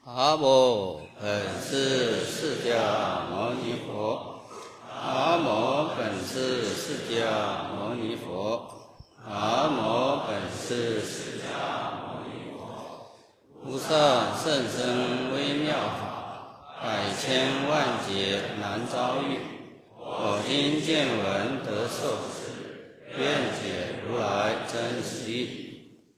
阿摩本师释迦牟尼佛，阿摩本师释迦牟尼佛，阿摩本师释迦牟尼佛。无上甚深微妙法，百千万劫难遭遇。我今见闻得受持，愿解如来真实义。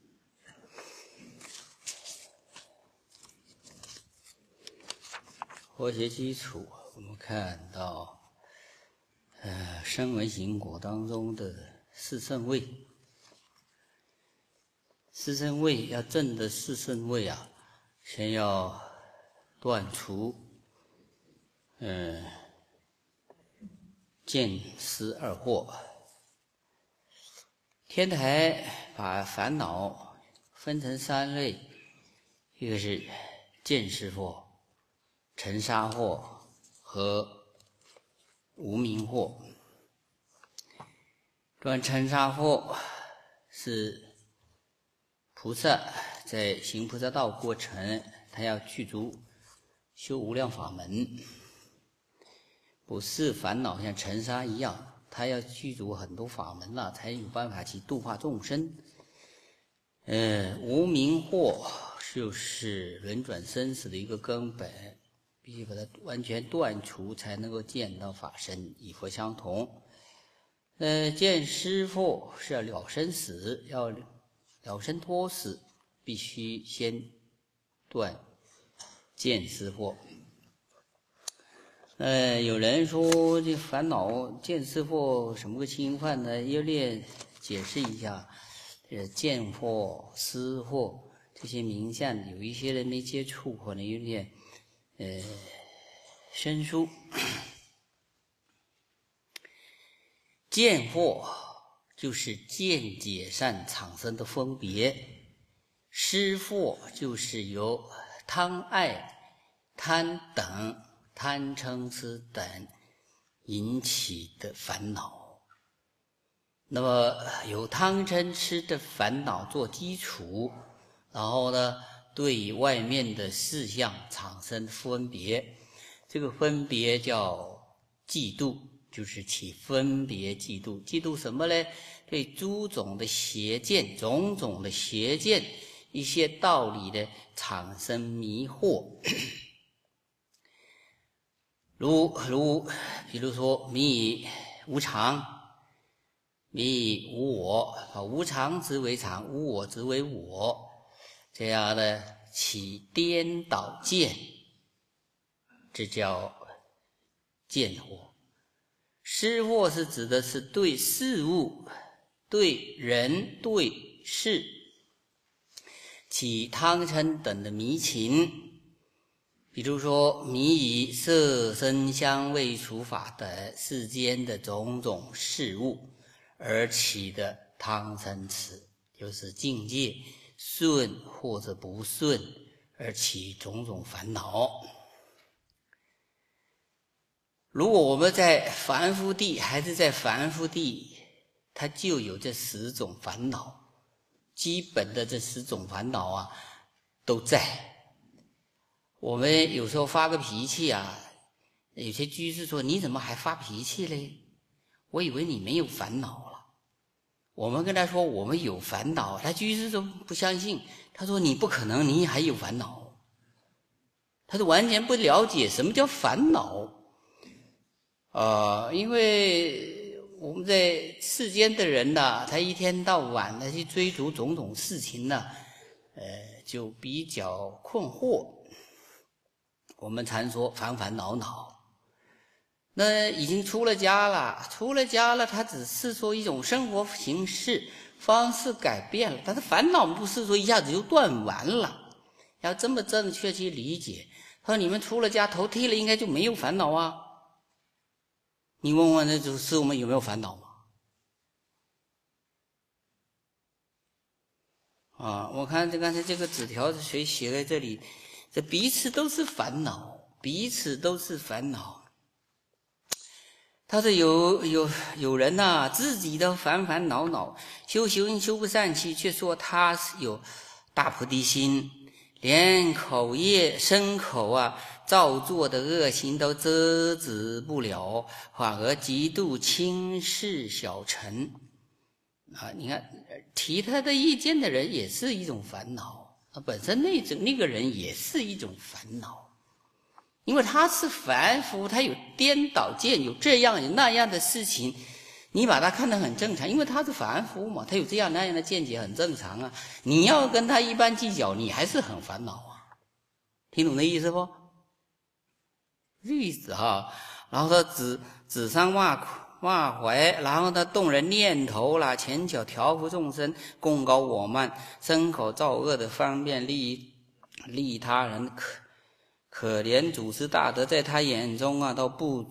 佛学基础，我们看到，声闻行果当中的四圣位。四圣位要证的四圣位啊，先要断除，见思二惑。天台把烦恼分成三类，一个是见思惑、尘沙惑和无明惑。断尘沙惑是菩萨在行菩萨道过程，他要具足修无量法门，不是烦恼像尘沙一样，他要具足很多法门了，才有办法去度化众生。无明惑就是轮转生死的一个根本，必须把它完全断除，才能够见到法身，与佛相同。见思惑是要了生死，要了生脱死，必须先断见思惑。有人说这烦恼见思惑什么个情况呢？要练解释一下。见惑、思惑这些名相，有一些人没接触，可能有点生疏。见惑就是见解上产生的分别，思惑就是由贪爱、贪等、贪嗔痴等引起的烦恼。那么有贪嗔痴的烦恼做基础，然后呢，对外面的事项产生分别，这个分别叫嫉妒，就是起分别嫉妒。嫉妒什么呢？对种种的邪见、种种的邪见一些道理的产生迷惑。比如说迷无常，迷无我，无常之为常，无我之为我，这样的起颠倒见，这叫见惑。思惑是指的是对事物、对人、对事起贪嗔等的迷情，比如说迷以色声香味触法等世间的种种事物而起的贪嗔痴，就是境界顺或者不顺而起种种烦恼。如果我们在凡夫地，还是在凡夫地，它就有这10种烦恼，基本的这10种烦恼啊都在。我们有时候发个脾气啊，有些居士说：“你怎么还发脾气嘞？我以为你没有烦恼了。”我们跟他说我们有烦恼，他居士说不相信，他说：“你不可能，你还有烦恼。”他是完全不了解什么叫烦恼。因为我们在世间的人呢，他一天到晚的去追逐种种事情呢，就比较困惑。我们常说烦烦恼恼。那已经出了家了，他只是说一种生活形式方式改变了，但是烦恼不是说一下子就断完了，要这么正确去理解。他说你们出了家头剃了，应该就没有烦恼啊？你问问那就是我们有没有烦恼嘛？我看刚才这个纸条是谁写在这里？这彼此都是烦恼，彼此都是烦恼。他说有人啊，自己都烦烦恼恼，修行修不上去，却说他有大菩提心， 连口业身口啊造作的恶行都遮止不了，反而极度轻视小乘啊！你看提他的意见的人也是一种烦恼，本身那个人也是一种烦恼，因为他是凡夫，他有颠倒见，有这样有那样的事情，你把他看得很正常，因为他是凡夫嘛，他有这样那样的见解很正常啊。你要跟他一般计较，你还是很烦恼啊。听懂那意思不？这意思哈。然后他指桑骂槐，然后他动人念头啦，前巧调伏众生，功高我慢，身口造恶的方便利益他人，可怜祖师大德在他眼中啊都不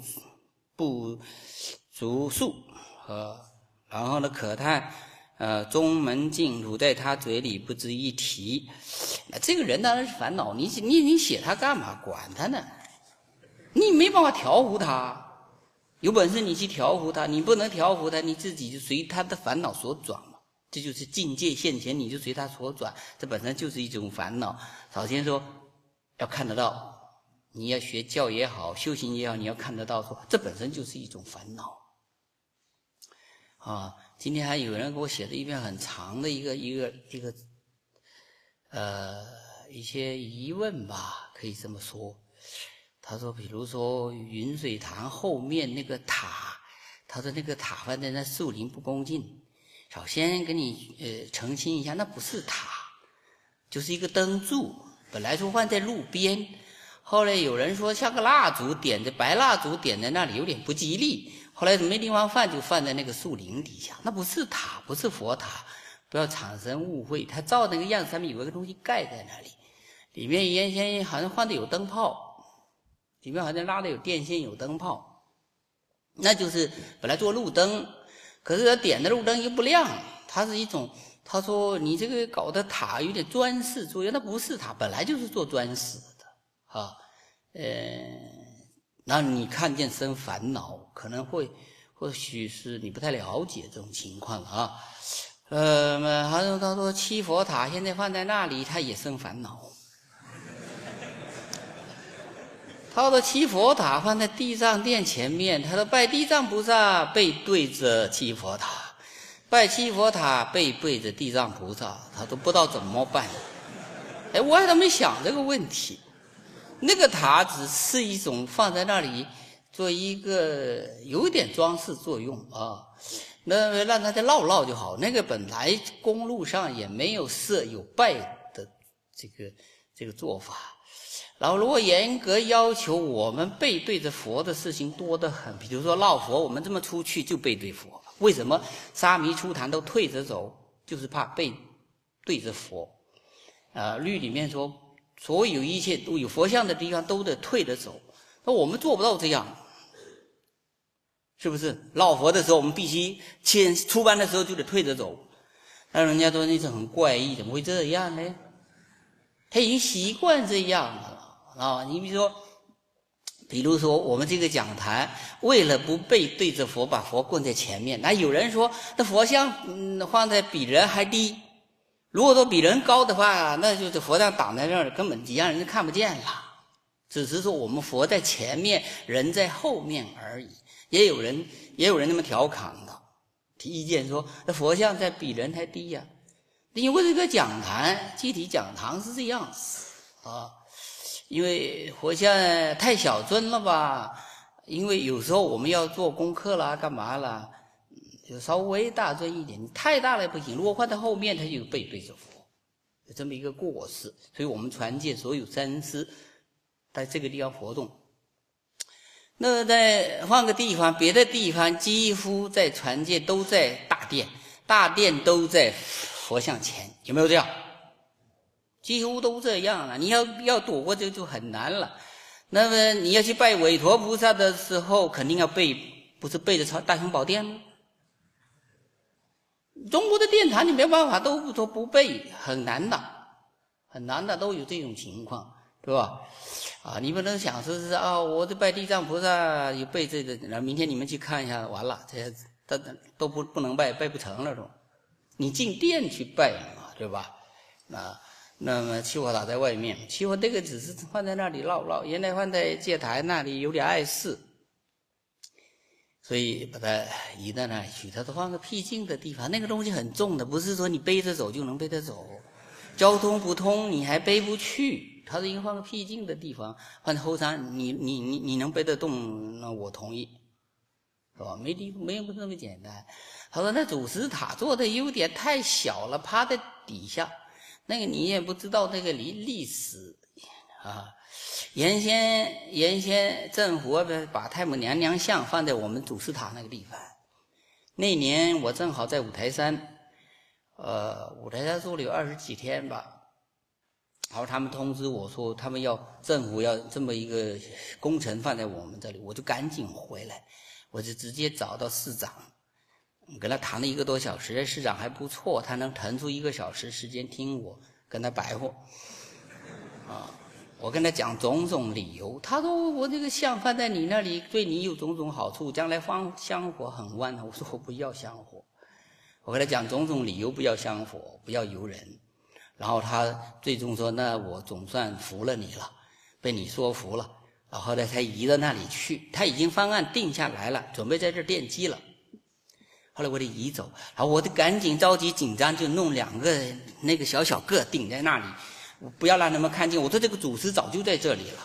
足数然后呢可叹宗门净土在他嘴里不值一提。这个人当然是烦恼，你写他干嘛？管他呢，你没办法调伏他，有本事你去调伏他，你不能调伏他，你自己就随他的烦恼所转嘛。这就是境界现前，你就随他所转，这本身就是一种烦恼。首先说要看得到，你要学教也好，修行也好，你要看得到说这本身就是一种烦恼啊。今天还有人给我写了一篇很长的一些疑问吧，可以这么说。他说比如说云水堂后面那个塔，他说那个塔放在那树林不恭敬，首先给你澄清一下，那不是塔，就是一个灯柱，本来说放在路边，后来有人说像个蜡烛点着，白蜡烛点在那里有点不吉利，后来没地方放，就放在那个树林底下，那不是塔，不是佛塔，不要产生误会。他照那个样子，上面有一个东西盖在那里，里面原先好像放的有灯泡，里面好像拉的有电线有灯泡，那就是本来做路灯，可是他点的路灯又不亮，它是一种，他说你这个搞的塔有点装饰作用，那不是塔，本来就是做装饰的啊。那你看见生烦恼，可能或许是你不太了解这种情况啊。他说七佛塔现在放在那里，他也生烦恼。他说七佛塔放在地藏殿前面，他说拜地藏菩萨背对着七佛塔，拜七佛塔背对着地藏菩萨，他都不知道怎么办。我还都没想这个问题。那个塔只是一种放在那里做一个有点装饰作用啊，那让大家绕绕就好。那个本来公路上也没有设有拜的这个做法。然后如果严格要求我们背对着佛的事情多得很，比如说绕佛，我们这么出去就背对佛。为什么沙弥出坛都退着走？就是怕背对着佛。律里面说所有一切都有佛像的地方都得退着走，那我们做不到这样，是不是？绕佛的时候我们必须出班的时候就得退着走，那人家说那是很怪异，怎么会这样呢？他已经习惯这样了啊！你比如说我们这个讲坛，为了不背对着佛，把佛供在前面，那有人说那佛像放在比人还低，如果说比人高的话，那就是佛像挡在那儿，根本几样人就看不见了。只是说我们佛在前面，人在后面而已。也有人那么调侃的，提意见说那佛像在比人还低呀。因为这个讲坛，集体讲堂是这样子啊，因为佛像太小尊了吧，因为有时候我们要做功课啦，干嘛啦，就稍微大尊一点，太大了不行。如果放在后面，它就背对着佛，有这么一个过失。所以我们传戒所有三师在这个地方活动。那再换个地方，别的地方几乎在传戒都在大殿，大殿都在佛像前，有没有这样？几乎都这样了。你要躲过这就很难了。那么你要去拜韦陀菩萨的时候，肯定要背，不是背着大雄宝殿吗？中国的殿堂你没办法都不背，很难的，很难的，都有这种情况，对吧？你不能想说是我这拜地藏菩萨有背这个，然后明天你们去看一下，完了这都不能拜不成了都。你进殿去拜嘛，对吧？ 那么七火塔在外面，七火这个只是放在那里绕，原来放在戒台那里有点碍事，所以把它移到那里去。他说放个僻静的地方，那个东西很重的，不是说你背着走就能背得走，交通不通你还背不去。他说应该放个僻静的地方，放在后山，你能背得动，那我同意，是吧？没有那么简单。他说那祖师塔做的有点太小了，趴在底下。那个你也不知道那个历史啊。原先政府把太母娘娘像放在我们祖师塔那个地方。那年我正好在五台山，五台山住了有20几天吧。然后他们通知我说，他们政府要这么一个工程放在我们这里，我就赶紧回来，我就直接找到市长。跟他谈了1个多小时，市长还不错，他能腾出1个小时时间听我跟他白话我跟他讲种种理由。他说我这个像放在你那里对你有种种好处，将来放香火很旺。我说我不要香火，我跟他讲种种理由，不要香火，不要游人。然后他最终说那我总算服了你了，被你说服了。然后呢才移到那里去，他已经方案定下来了，准备在这奠基了。后来我得移走，然后我得赶紧着急紧张，就弄2个那个小个顶在那里，不要让他们看见。我说这个祖师早就在这里了，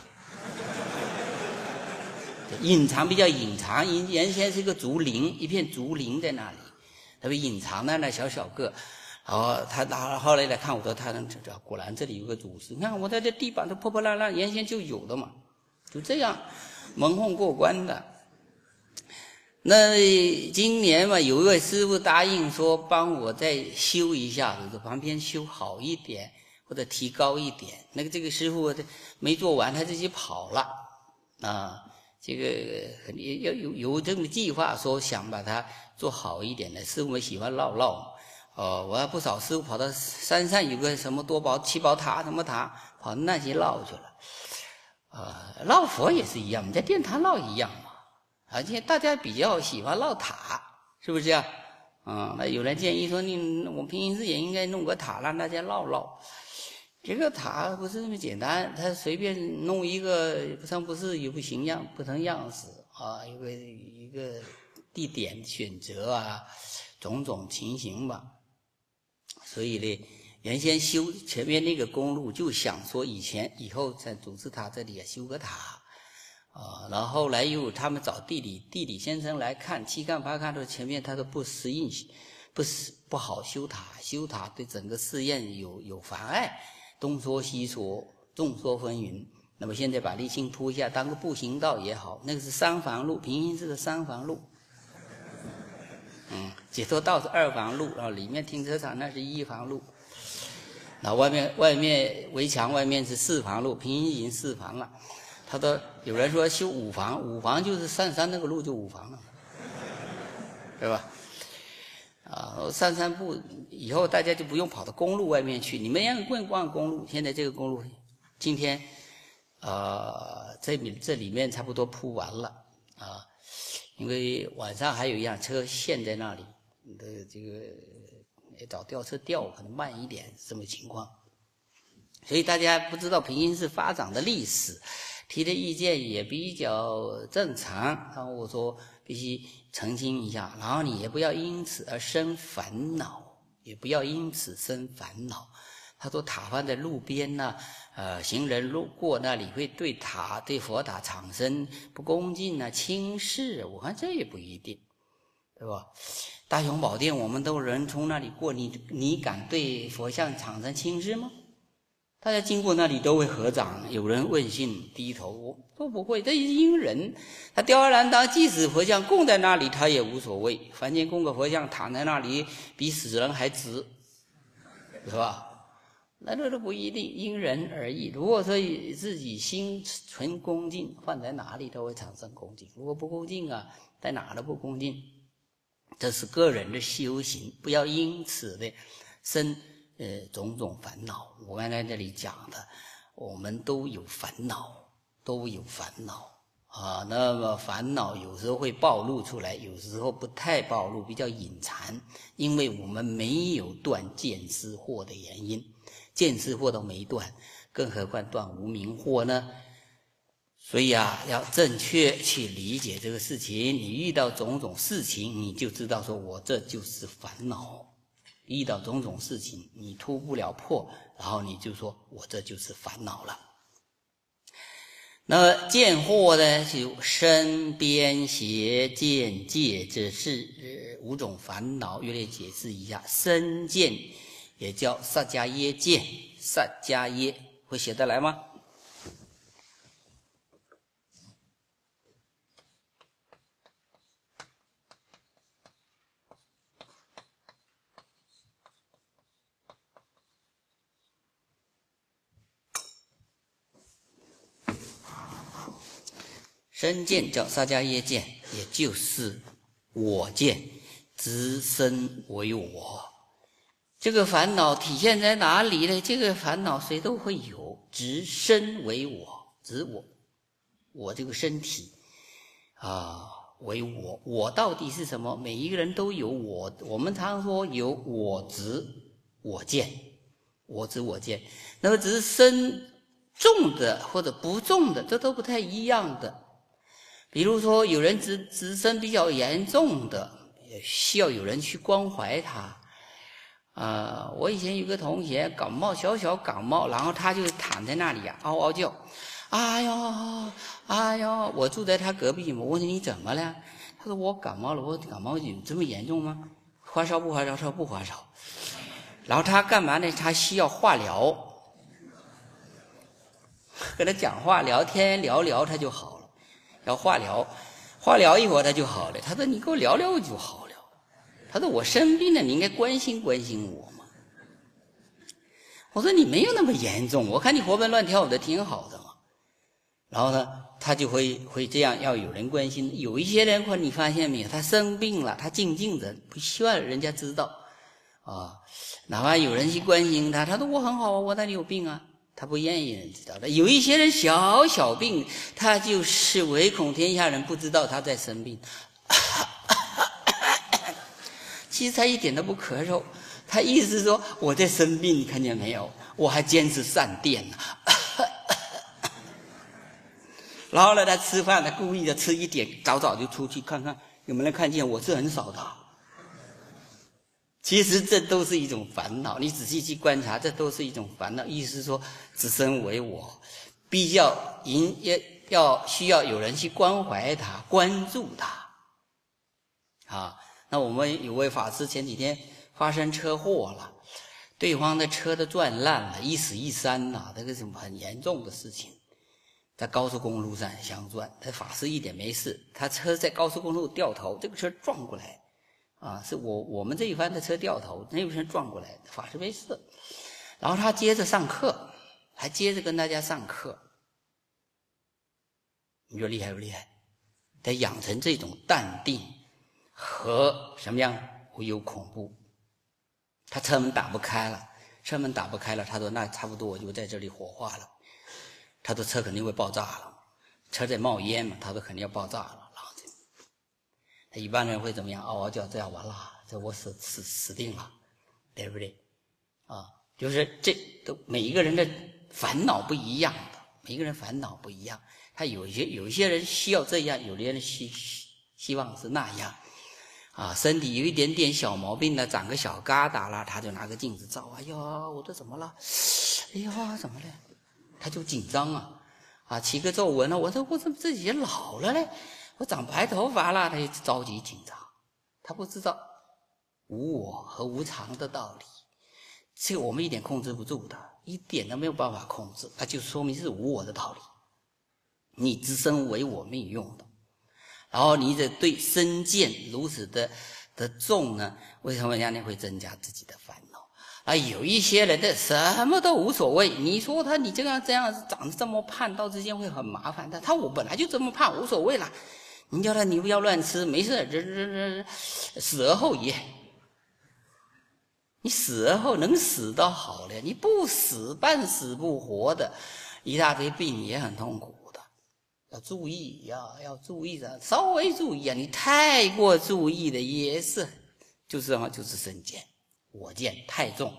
隐藏比较隐藏，原先是一个竹林，一片竹林在那里，特别隐藏的那小个。然后他后来来看我说他能果然这里有个祖师，你看我在这地板都破破烂烂，原先就有的嘛，就这样蒙混过关的。那今年嘛，有一位师傅答应说帮我再修一下，就是旁边修好一点或者提高一点。那个这个师傅没做完，他自己跑了啊。这个要有这么计划，说想把它做好一点的。师傅们喜欢绕我还不少师傅跑到山上有个什么七宝塔什么塔，跑那些绕去了。绕佛也是一样，你在殿堂绕一样嘛。而且大家比较喜欢绕塔，是不是啊？那有人建议说，我们平行寺也应该弄个塔，让大家绕。这个塔不是那么简单，他随便弄一个不成不是，也不形样，不成样式啊，一个地点选择啊，种种情形吧。所以呢，原先修前面那个公路，就想说以后在祖师塔这里修个塔。然后后来他们找地理先生来看，7看8看到前面，他说不适应，不好修塔对整个寺院有妨碍，东说西说，众说纷纭。那么现在把沥青铺一下，当个步行道也好。那个是3房路，平行寺的3房路。解脱道是2房路，然后里面停车场那是1房路。然后外面围墙外面是4房路，平行已经4房了。他说有人说修5房就是上山那个路就5房了，对吧？上山步以后大家就不用跑到公路外面去，你们要逛公路。现在这个公路今天这里面差不多铺完了因为晚上还有一辆车陷在那里，这个找吊车吊可能慢一点，这么情况。所以大家不知道平行寺发展的历史，提的意见也比较正常。然后我说必须澄清一下，然后你也不要因此而生烦恼，他说塔放在路边呢，行人路过那里会对佛塔产生不恭敬啊、轻视，我看这也不一定，对吧？大雄宝殿我们都人从那里过，你敢对佛像产生轻视吗？大家经过那里都会合掌，有人问讯低头，都不会。这是因人，他吊儿郎当，即使佛像供在那里他也无所谓。凡间供个佛像躺在那里比死人还直，是吧？那这都不一定，因人而异。如果说自己心存恭敬，放在哪里都会产生恭敬。如果不恭敬啊，在哪都不恭敬。这是个人的修行，不要因此的生种种烦恼。我刚才这里讲的，我们都有烦恼那么烦恼有时候会暴露出来，有时候不太暴露，比较隐藏，因为我们没有断见思惑的原因。 见思惑都没断，更何况断无明惑呢？所以啊，要正确去理解这个事情。你遇到种种事情，你就知道说我这就是烦恼。遇到种种事情，你突不了破，然后你就说我这就是烦恼了。那见惑呢，就身边邪见界之事，5种烦恼，约略解释一下。身见也叫萨迦耶见，萨迦耶会写得来吗？身见叫萨迦耶见，也就是我见，执身为我。这个烦恼体现在哪里呢？这个烦恼谁都会有，执身为我，执我这个身体为我。我到底是什么？每一个人都有我。我们常说有我执我见，我执我见。那么只是身重的或者不重的，这都不太一样的。比如说有人执身比较严重的，也需要有人去关怀他。我以前有个同学感冒，小感冒，然后他就躺在那里嗷嗷叫，哎呦，我住在他隔壁嘛，我问你怎么了？他说我感冒了。我感冒有这么严重吗？发烧不发烧？他说不发烧。然后他干嘛呢？他需要化疗，跟他讲话聊天聊他就好了。要化疗一会儿他就好了。他说你给我聊聊就好了。他说我生病了，你应该关心关心我嘛。我说你没有那么严重，我看你活蹦乱跳的挺好的嘛。然后呢，他就会这样，要有人关心。有一些人你发现没有，他生病了，他静静的，不希望人家知道哪怕有人去关心他，他说我很好啊，我哪里有病啊？他不愿意人知道的。有一些人小病，他就是唯恐天下人不知道他在生病。其实他一点都不咳嗽，他意思是说我在生病，你看见没有？我还坚持善电呢。然后呢，他吃饭，他故意的吃一点，早就出去看看有没有人看见。我是很少的。其实这都是一种烦恼，你仔细去观察，这都是一种烦恼。意思是说，自身为我，必要需要有人去关怀他、关注他。那我们有位法师前几天发生车祸了，对方的车都撞烂了，一死一伤了，这个是很严重的事情。在高速公路上相撞，他法师一点没事，他车在高速公路掉头，这个车撞过来。是我们这一番的车掉头，那部车撞过来，法师没事。然后他接着上课，还接着跟大家上课。你说厉害不厉害？得养成这种淡定和什么样无有恐怖。他车门打不开了，他说那差不多我就在这里火化了。他说车肯定会爆炸了，车在冒烟嘛，他说肯定要爆炸了。一般人会怎么样？嗷嗷叫，这样完了，这我死定了，对不对？就是这都每一个人的烦恼不一样的，每一个人烦恼不一样。他有一些人需要这样，有的人希望是那样。身体有一点点小毛病了，长个小疙瘩了，他就拿个镜子照，哎呀，我这怎么了？哎呀，怎么了？他就紧张起个皱纹了，我说我怎么自己老了嘞？我长白头发了，他就着急紧张，他不知道无我和无常的道理，这个我们一点控制不住的，一点都没有办法控制，那就说明是无我的道理。你自身为我命用的，然后你的对身见如此的重呢，为什么人家会增加自己的烦恼？有一些人的什么都无所谓，你说你这样长得这么胖，到之间会很麻烦的。我本来就这么胖，无所谓了。你叫他你不要乱吃，没事，死而后已。你死而后能死到好了，你不死半死不活的，一大堆病也很痛苦的。要注意要注意的，稍微注意你太过注意的也是，就是什么？就是身见。我见太重，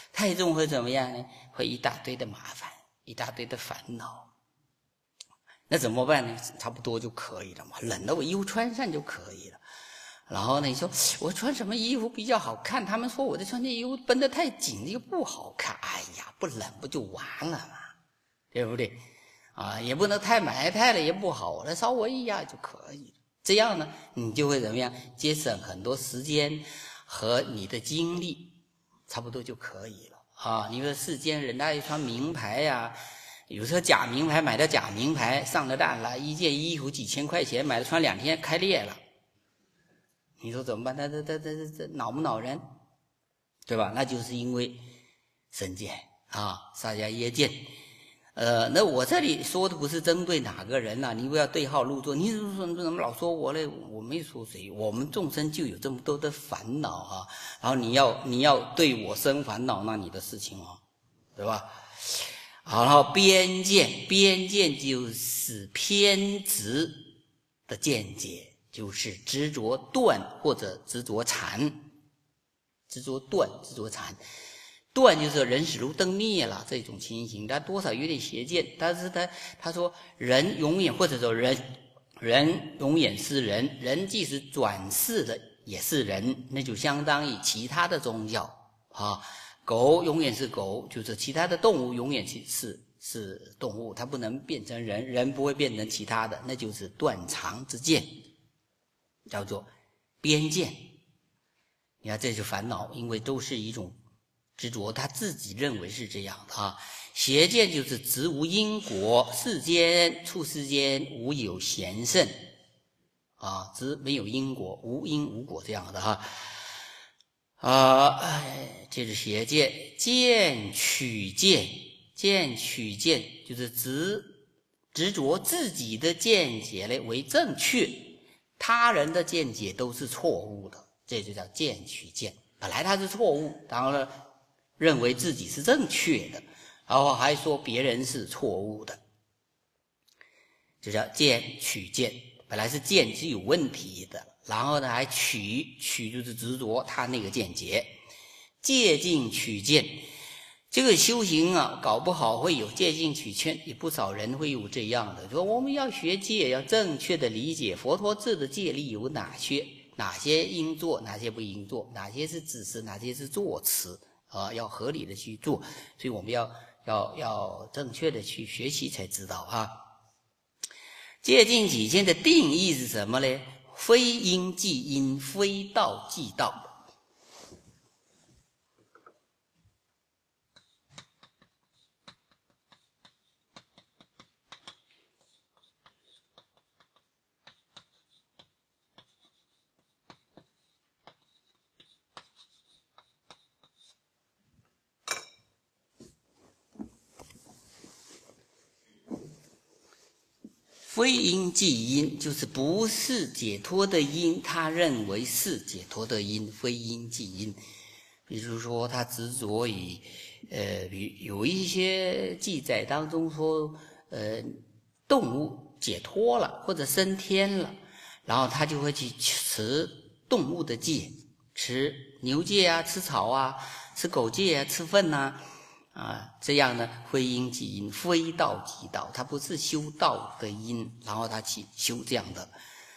太重会怎么样呢？会一大堆的麻烦，一大堆的烦恼。那怎么办呢？差不多就可以了嘛，冷了我衣服穿上就可以了。然后呢，你说我穿什么衣服比较好看？他们说我这穿这衣服绷得太紧，这个不好看。哎呀，不冷不就完了嘛，对不对？啊，也不能太埋汰了，也不好，那稍微一压就可以了。这样呢，你就会怎么样？节省很多时间和你的精力，差不多就可以了啊。你说世间人家一穿名牌呀，有时候假名牌买的假名牌上了当了，一件衣服几千块钱买了穿2天开裂了，你说怎么办？这恼不恼人？对吧？那就是因为身见啊，萨迦耶见。那我这里说的不是针对哪个人啊，你不要对号入座。你怎么老说我嘞？我没说谁，我们众生就有这么多的烦恼啊。然后你要对我生烦恼，那你的事情啊，对吧？好，然后边见就是偏执的见解，就是执着断或者执着缠，执着断，执着缠。断就是人死如灯灭了这种情形，他多少有点邪见，但是他说人永远，或者说人永远是人，人即使转世的也是人，那就相当于其他的宗教啊。狗永远是狗，就是其他的动物永远是动物，它不能变成人，人不会变成其他的，那就是断常之见，叫做边见。你看这就烦恼，因为都是一种执着，他自己认为是这样的啊。邪见就是执无因果，世间处世间无有贤圣啊，执没有因果，无因无果这样的哈。这是邪见。见取见就是执着自己的见解嘞为正确，他人的见解都是错误的，这就叫见取见。本来他是错误，然后呢认为自己是正确的，然后还说别人是错误的，这叫见取见。本来是见是有问题的，然后呢还取就是执着他那个见解，借镜取见。这个修行啊，搞不好会有借镜取见，有不少人会有这样的，说我们要学戒，要正确的理解佛陀制的戒律有哪些应做，哪些不应做，哪些是指示，哪些是作词啊，要合理的去做。所以我们要正确的去学习才知道啊。借镜取见的定义是什么呢？非因即因，非道即道。非因即因，就是不是解脱的因，他认为是解脱的因，非因即因。比如说他执着于有一些记载当中说动物解脱了或者升天了，然后他就会去持动物的戒，持牛戒啊，吃草啊，吃狗戒啊，吃粪啊，这样呢，非因即因，非道即道，他不是修道的因，然后他去修这样的。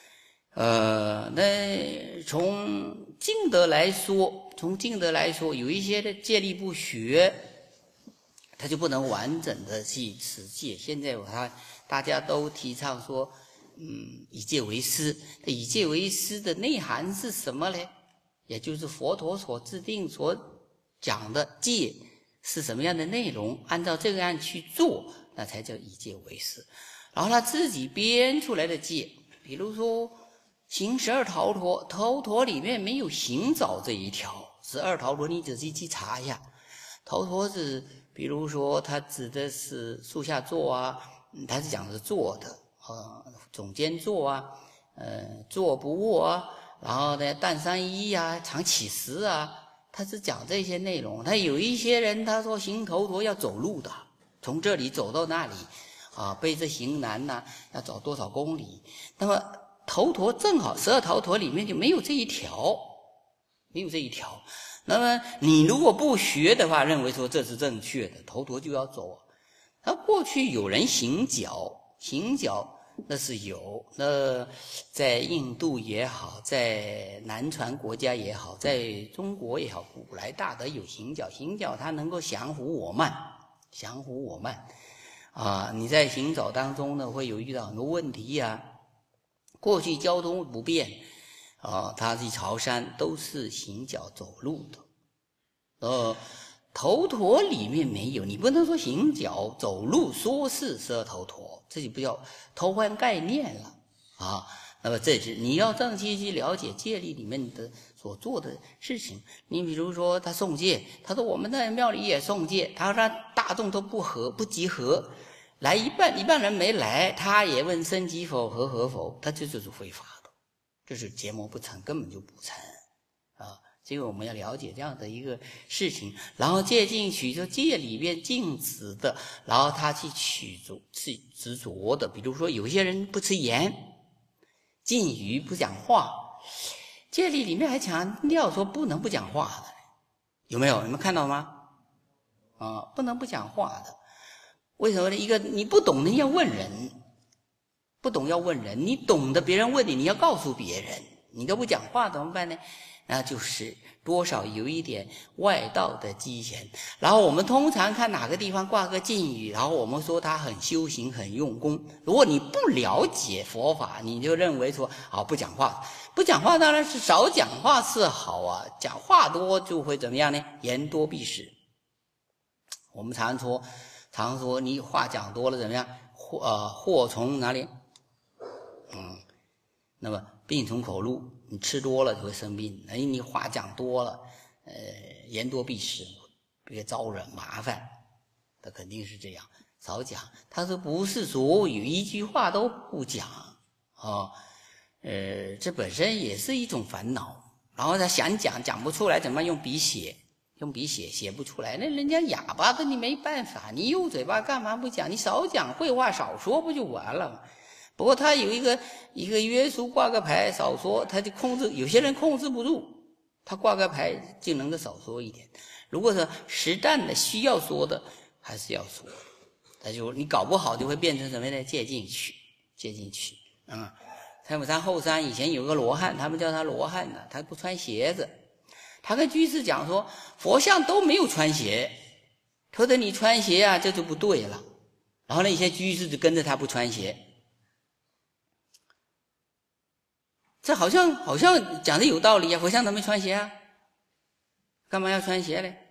那从净德来说，有一些的戒律不学，他就不能完整的去持戒。现在我看大家都提倡说，以戒为师。以戒为师的内涵是什么呢？也就是佛陀所制定、所讲的戒是什么样的内容，按照这个样去做，那才叫以戒为师。然后他自己编出来的戒，比如说行12头陀，头陀里面没有行早这一条，12头陀你仔细去查一下。头陀是比如说他指的是树下坐啊，他是讲的是坐的总间坐啊，坐不卧啊，然后呢淡三衣啊，常起食啊，他是讲这些内容。他有一些人他说行头陀要走路的，从这里走到那里啊，背着行囊呢要走多少公里，那么头陀正好12头陀里面就没有这一条， 那么你如果不学的话，认为说这是正确的，头陀就要走。那过去有人行脚，行脚那是有，那在印度也好，在南传国家也好，在中国也好，古来大德有行脚，行脚它能够降伏我慢，降伏我慢啊！你在行走当中呢，会有遇到很多问题呀。过去交通不便啊，他去朝山都是行脚走路的。头陀里面没有，你不能说行脚走路说是摄头陀，这就不叫偷换概念了啊。那么这是你要正确去了解戒律里面的所做的事情。你比如说他送戒，他说我们在庙里也送戒，他说大众都不集合，来一半人没来，他也问僧集否何否，他这就是违法的，这是结魔不成，根本就不成啊。这个我们要了解这样的一个事情，然后戒禁取就戒里边禁止的，然后他去执着的。比如说有些人不吃盐，禁语不讲话，戒律里面还强调说不能不讲话的，有没有？你们看到吗？啊，不能不讲话的。为什么呢？一个你不懂的要问人，不懂要问人，你懂得别人问你，你要告诉别人，你都不讲话怎么办呢？那就是多少有一点外道的迹象。然后我们通常看哪个地方挂个禁语，然后我们说他很修行很用功。如果你不了解佛法，你就认为说不讲话，不讲话当然是少讲话是好啊，讲话多就会怎么样呢？言多必失。我们常说你话讲多了怎么样？祸从哪里？那么病从口入，你吃多了就会生病。你话讲多了，言多必失，别招惹麻烦，他肯定是这样。少讲，他说不是所有一句话都不讲啊，这本身也是一种烦恼。然后他想讲不出来，怎么用笔写？用笔写不出来，那人家哑巴的你没办法，你有嘴巴干嘛不讲？你少讲，会话少说不就完了吗？不过他有一个约束，挂个牌少说，他就控制。有些人控制不住，他挂个牌就能够少说一点。如果说实战的需要说的，还是要说。他就你搞不好就会变成什么呢？戒禁曲。太姥山后山以前有个罗汉，他们叫他罗汉呢，他不穿鞋子。他跟居士讲说，佛像都没有穿鞋，他说你穿鞋啊，这就不对了。然后那些居士就跟着他不穿鞋。这好像讲的有道理啊，佛像怎么穿鞋啊？干嘛要穿鞋呢？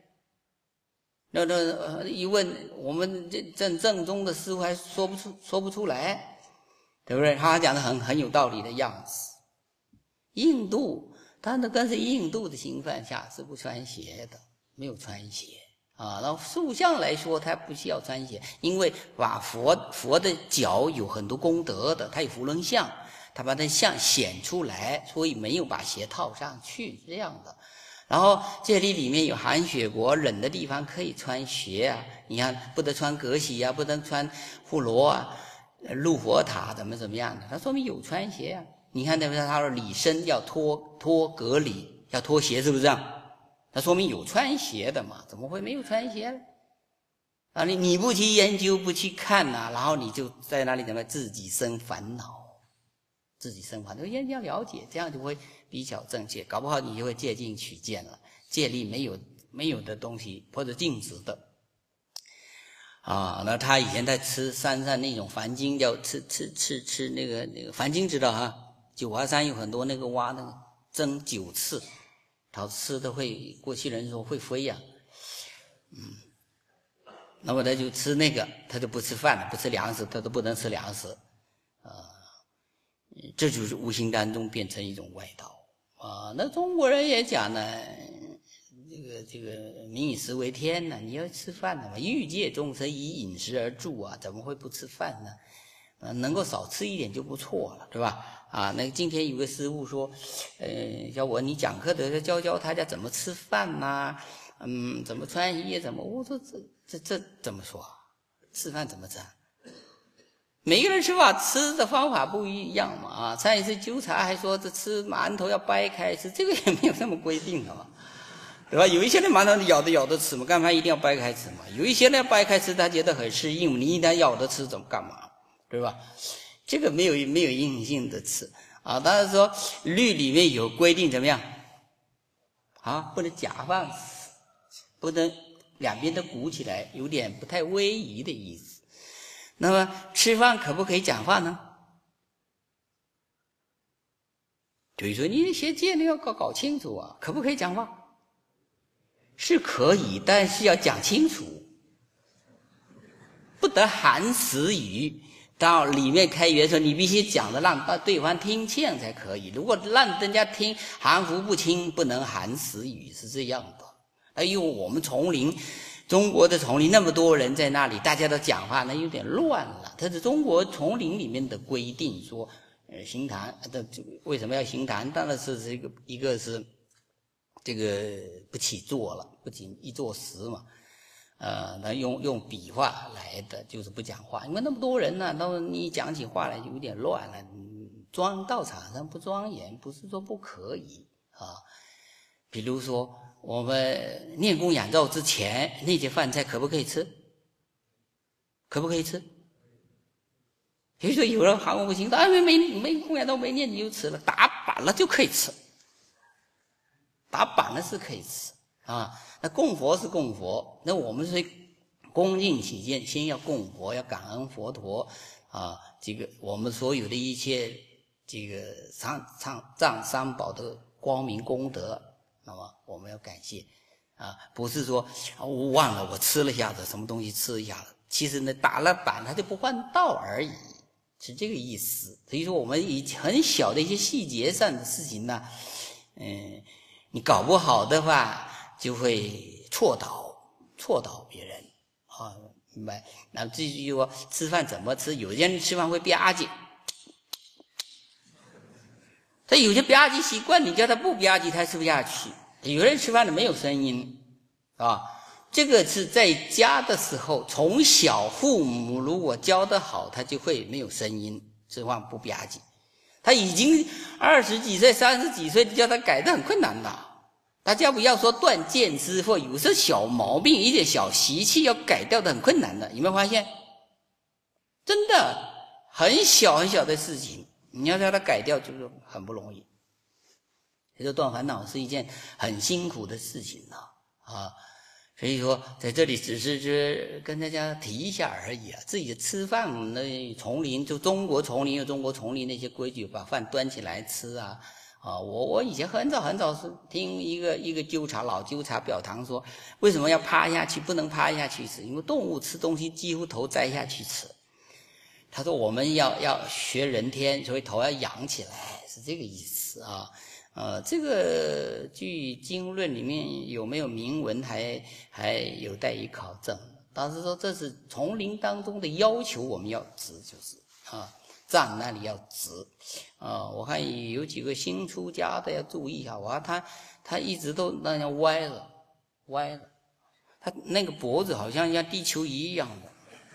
那一问，我们正宗的师傅还说不出来，对不对？他讲的很有道理的样子。印度，他那更是印度的情况下是不穿鞋的，没有穿鞋啊。然后塑像来说，他不需要穿鞋，因为把佛的脚有很多功德的，他有福轮相。他把那像显出来，所以没有把鞋套上去，这样的。然后这里面有寒血国，冷的地方可以穿鞋啊。你看，不得穿革洗啊，不能穿护罗啊，入佛塔怎么样的？他说明有穿鞋啊。你看，对不对？他说礼身要脱革礼，要脱鞋，是不是这样？他说明有穿鞋的嘛，怎么会没有穿鞋呢？啊，你不去研究，不去看啊，然后你就在那里怎么自己生烦恼。自己生活，人家了解，这样就会比较正确。搞不好你就会借镜取见了，戒律没有的东西或者禁止的啊。那他以前在吃山上那种梵经，叫吃那个梵经，知道哈？九华山有很多那个蛙，那个蒸9次，他吃的会，过去人说会飞呀，那么他就吃那个，他就不吃饭了，不吃粮食，他都不能吃粮食这就是无形当中变成一种外道啊。那中国人也讲呢，这个民以食为天呢，你要吃饭的嘛。欲界众生以饮食而住啊，怎么会不吃饭呢？能够少吃一点就不错了，对吧？啊，那今天有个师父说，叫你讲课的教他家怎么吃饭呐，怎么穿衣怎么？我说这怎么说？吃饭怎么吃？每个人吃法吃的方法不一样嘛啊！上一次纠察还说这吃馒头要掰开吃，这个也没有那么规定的嘛， 对吧？有一些人馒头咬着吃嘛，干嘛一定要掰开吃嘛？有一些人掰开吃，他觉得很适应，你一定要咬着吃，怎么干嘛？对吧？这个没有硬性的吃啊。当然说律里面有规定怎么样啊？不能夹饭吃，不能两边都鼓起来，有点不太威仪的意思。那么吃饭可不可以讲话呢？所以说你学戒律要搞清楚啊，可不可以讲话？是可以，但是要讲清楚，不得含死语。到里面开源说，你必须讲的让对方听见才可以。如果让人家听含糊不清，不能含死语，是这样的。因为我们丛林，中国的丛林那么多人在那里，大家都讲话，那有点乱了。它是中国丛林里面的规定说。行谈的为什么要行谈？当然是这个一个是这个不起坐了，不仅一坐实嘛，那用笔画来的，就是不讲话，因为那么多人呢，那你讲起话来就有点乱了。道场上不庄严，不是说不可以啊。比如说我们念供养咒之前那些饭菜可不可以吃？可不可以吃？比如说有人含糊不清，没供养咒没念你就吃了，打板了就可以吃，打板了是可以吃啊。那供佛是供佛，那我们是恭敬起见，先要供佛，要感恩佛陀啊。这个我们所有的一切这个藏三宝的光明功德，那么我们要感谢啊，不是说我忘了我吃了一下子什么东西吃一下子，其实呢打了板它就不换道而已。是这个意思。所以说我们以很小的一些细节上的事情呢，你搞不好的话就会错导别人啊，明白？那至于说吃饭怎么吃，有些人吃饭会吧唧，他有些吧唧习惯，你叫他不吧唧他吃不下去。有人吃饭的没有声音啊。这个是在家的时候，从小父母如果教得好，他就会没有声音，吃饭不吧唧。他已经20几岁、30几岁，叫他改得很困难的。大家不要说断见之或有些小毛病、一点小习气要改掉的很困难的，有没有发现？真的很小很小的事情，你要叫他改掉就是很不容易。所以说断烦恼是一件很辛苦的事情啊。所以说在这里只是跟大家提一下而已啊。自己吃饭那丛林，就中国丛林有中国丛林那些规矩，把饭端起来吃啊。我以前很早是听一个老纠察表堂说，为什么要趴下去，不能趴下去吃？因为动物吃东西几乎头栽下去吃。他说我们要学人天，所以头要仰起来，是这个意思啊。这个据经论里面有没有明文还有待于考证。但是说这是丛林当中的要求，我们要直，就是站那里要直我看有几个新出家的要注意一下，他一直都那样歪了，他那个脖子好像像地球仪一样的，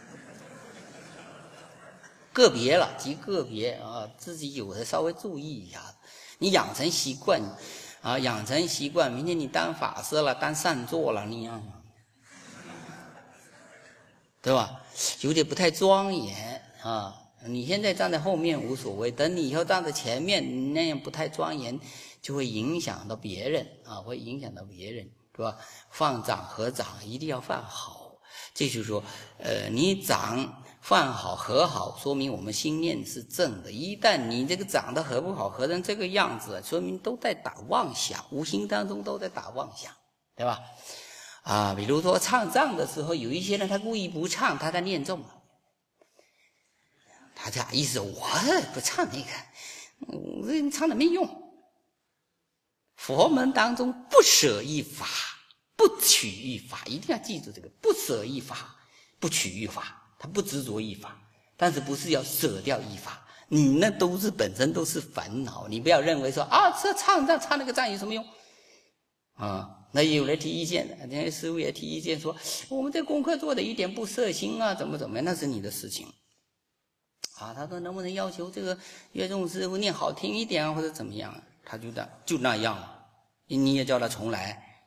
个别了，极个别啊，自己有的稍微注意一下。你养成习惯明天你当法师了，当上座了，你想对吧？有点不太庄严啊。你现在站在后面无所谓，等你以后站在前面，那样不太庄严，就会影响到别人会影响到别人，是吧？放掌合掌一定要放好，这就是说，你掌放好合好，说明我们心念是正的。一旦你这个掌的合不好，合成这个样子，说明都在打妄想，无形当中都在打妄想，对吧？比如说唱藏的时候，有一些人他故意不唱，他在念咒，他这意思我不唱那个，这唱的没用。佛门当中不舍一法，不取一法，一定要记住这个，不舍一法，不取一法。他不执着一法，但是不是要舍掉一法，你那都是本身都是烦恼。你不要认为说这唱那个藏有什么用那有人提意见，那师父也提意见说，我们这功课做的一点不摄心怎么样，那是你的事情他说能不能要求这个乐众师父念好听一点或者怎么样他就那样了，你也叫他重来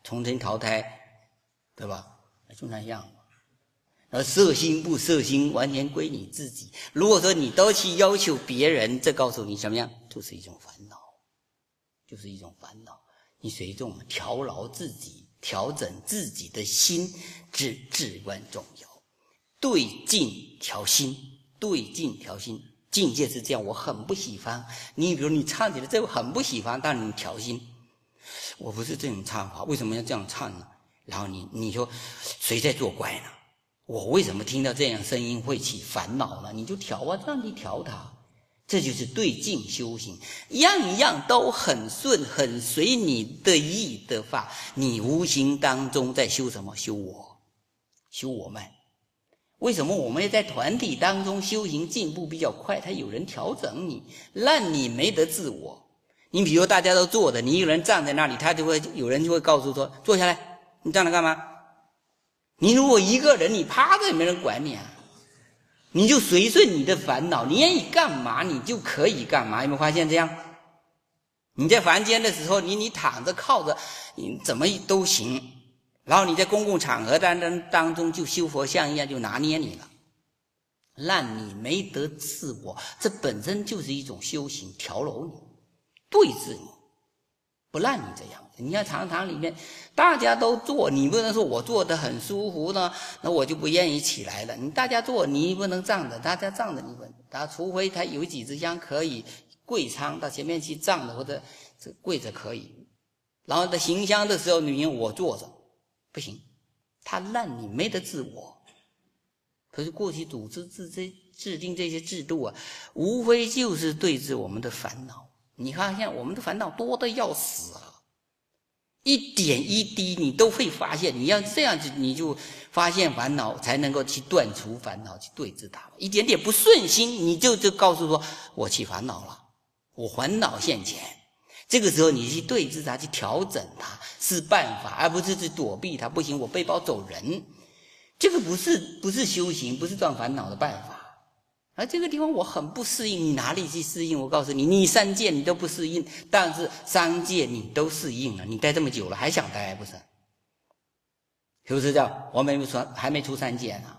重新淘汰，对吧？就那样。而色心不色心，完全归你自己。如果说你都去要求别人，这告诉你什么样？就是一种烦恼，就是一种烦恼。你随众调牢自己，调整自己的心，至关重要。对境调心，对境调心。境界是这样，我很不喜欢。你比如你唱起来这个很不喜欢，但你调心，我不是这种唱法，为什么要这样唱呢？然后你说谁在作怪呢？我为什么听到这样声音会起烦恼呢？你就调啊，这样去调它，这就是对境修行，样样都很顺，很随你的意的话，你无形当中在修什么？修我，修我们。为什么我们在团体当中修行进步比较快？他有人调整你，让你没得自我。你比如大家都坐着，你一个人站在那里，有人就会告诉说：坐下来，你站着干嘛？你如果一个人，你趴着也没人管你啊，你就随顺你的烦恼，你愿意干嘛你就可以干嘛。有没有发现这样？你在房间的时候，你躺着靠着，你怎么都行。然后你在公共场合当中就修佛像一样，就拿捏你了，让你没得自我。这本身就是一种修行，调柔你，对治你，不让你这样。你看常常里面大家都坐，你不能说我坐得很舒服呢，那我就不愿意起来了。你大家坐，你不能站着，大家站着你不能，除非他有几支香可以跪仓到前面去站着，或者这跪着可以。然后在行香的时候，女人我坐着不行，他让你没得自我。可是过去组织制定这些制度啊，无非就是对治我们的烦恼。你看现在我们的烦恼多得要死啊，一点一滴你都会发现。你要这样子，你就发现烦恼，才能够去断除烦恼，去对治它。一点点不顺心，你就告诉说我起烦恼了，我烦恼现前。这个时候你去对治它，去调整它，是办法，而不是去躲避它。不行，我背包走人，这个不是修行，不是断烦恼的办法。而这个地方我很不适应，你哪里去适应？我告诉你，你三界你都不适应，但是三界你都适应了。你待这么久了，还想待不是？是不是叫我们还没出三界呢？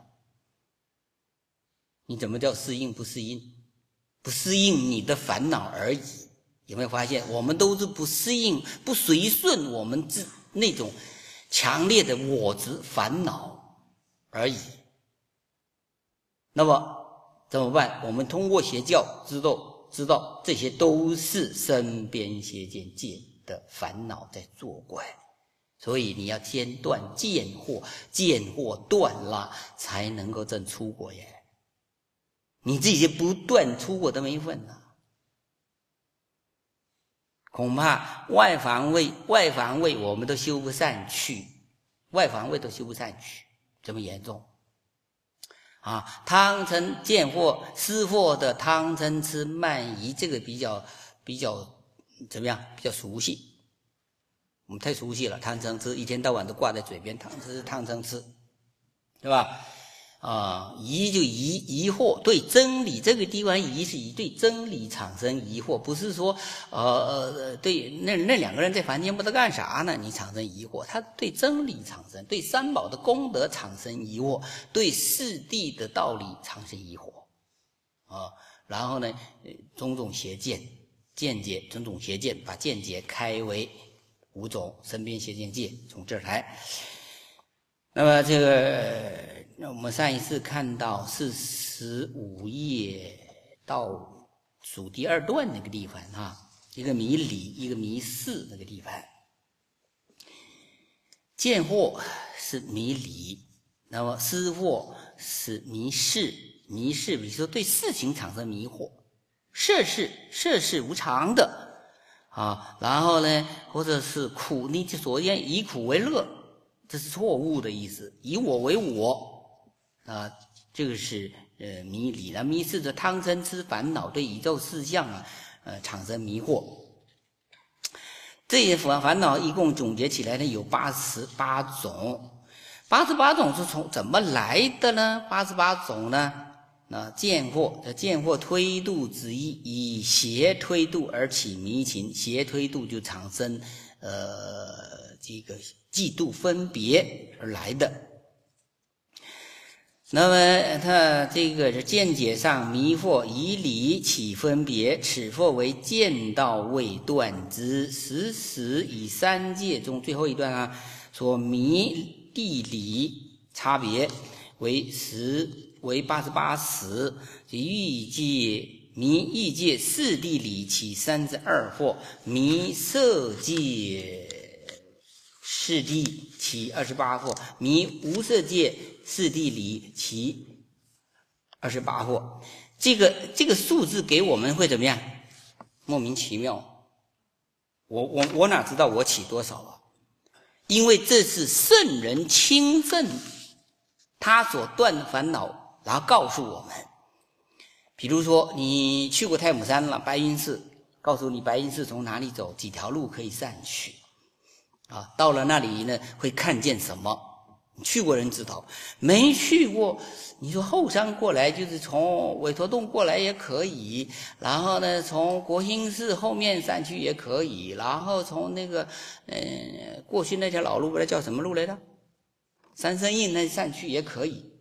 你怎么叫适应不适应？不适应你的烦恼而已。有没有发现，我们都是不适应、不随顺我们那种强烈的我执烦恼而已。那么怎么办？我们通过邪教知道这些都是身边邪见界的烦恼在作怪，所以你要先断见惑，见惑断了，才能够证出果耶。你自己不断出果都没份了。恐怕外防卫我们都修不上去，外防卫都修不上去，这么严重啊！贪嗔见惑失惑的贪嗔痴慢疑，这个比较怎么样？比较熟悉，我们太熟悉了。贪嗔痴一天到晚都挂在嘴边，贪嗔痴，对吧？疑就疑惑，对真理这个地方疑是对真理产生疑惑，不是说对那两个人在房间不知道干啥呢，你产生疑惑。他对真理产生，对三宝的功德产生疑惑，对四谛的道理产生疑惑然后呢种种邪见解，种种邪见，把见解开为5种身边邪见界，从这儿来。那么这个我们上一次看到45页到数第2段那个地方一个迷理，一个迷事那个地方。见惑是迷理，那么失惑是迷事。迷事比如说对事情产生迷惑，世事无常的然后呢或者是苦，你所言以苦为乐，这是错误的意思，以我为我这个是迷理。那迷事的贪嗔痴烦恼，对宇宙事项产生迷惑。这些烦恼一共总结起来呢有88种。88种是从怎么来的呢？88种呢见惑推度之意，以邪推度而起迷情，邪推度就产生这个嫉妒分别而来的。那么他这个是见解上迷惑以理起分别，此惑为见道未断之。时以三界中最后一段啊，说迷地理差别为88时，欲界迷异界四谛理起32惑，迷色界四谛起28惑，迷无色界四谛理起28惑。这个数字给我们会怎么样？莫名其妙。我哪知道我起多少啊？因为这是圣人亲证他所断的烦恼，然后告诉我们。比如说你去过太姥山了，白云寺告诉你白云寺从哪里走，几条路可以上去啊。到了那里呢，会看见什么？去过人知道，没去过，你说后山过来，就是从韦陀洞过来也可以，然后呢，从国兴寺后面上去也可以，然后从那个过去那条老路，不知道叫什么路来着，三生印那上去也可以。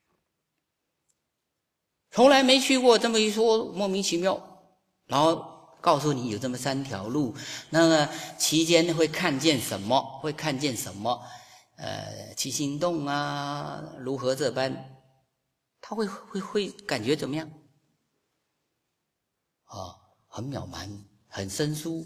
从来没去过，这么一说莫名其妙，然后告诉你有这么3条路，那么期间会看见什么？会看见什么？七星洞啊，如何这般？他会感觉怎么样？很渺茫，很生疏。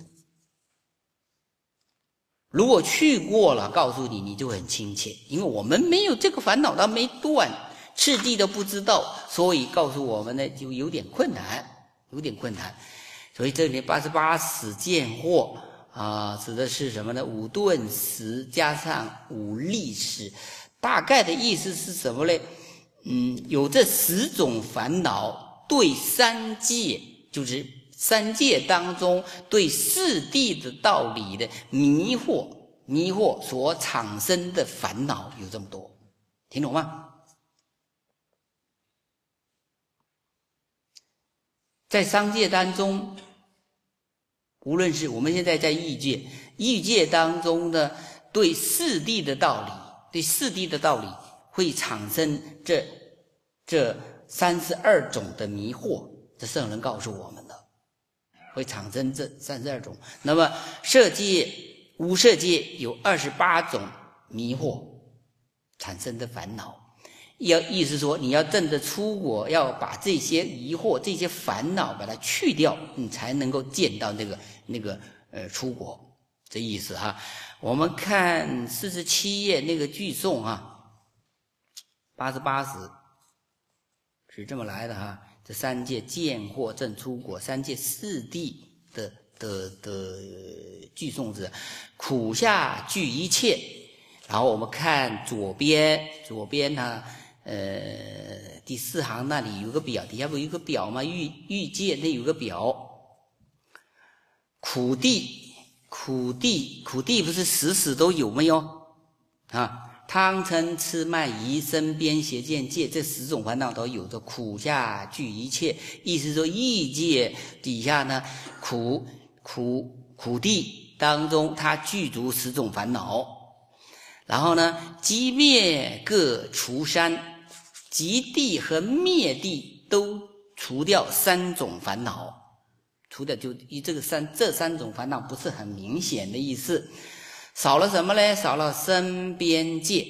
如果去过了，告诉你，你就很亲切，因为我们没有这个烦恼，它没断，次第都不知道，所以告诉我们呢，就有点困难，有点困难。所以这里88时见惑指的是什么呢？五顿时加上五力时，大概的意思是什么呢？有这10种烦恼，对三界，就是三界当中对四谛的道理的迷惑所产生的烦恼有这么多，听懂吗？在三界当中，无论是我们现在在欲界当中的对四谛的道理会产生这32种的迷惑，这圣人告诉我们的，会产生这32种。那么色界、无色界有28种迷惑产生的烦恼。意思说，你要证得出果，要把这些疑惑、这些烦恼把它去掉，你才能够见到那个出果，这意思哈。我们看47页那个句颂88时是这么来的哈。这三界见惑证出果，三界四谛的句颂是苦下具一切。然后我们看左边第4行那里有个表，底下不有一个表吗？欲界那有个表，苦地不是时都有没有贪嗔痴慢疑身边邪见戒，这10种烦恼都有的。苦下具一切，意思说欲界底下呢，苦地当中它具足10种烦恼。然后呢，积灭各除三，极地和灭地都除掉3种烦恼，除掉就这3种烦恼不是很明显的意思。少了什么呢？少了身边界，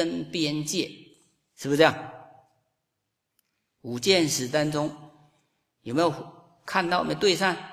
是不是这样？五见识当中有没有看到？没对上？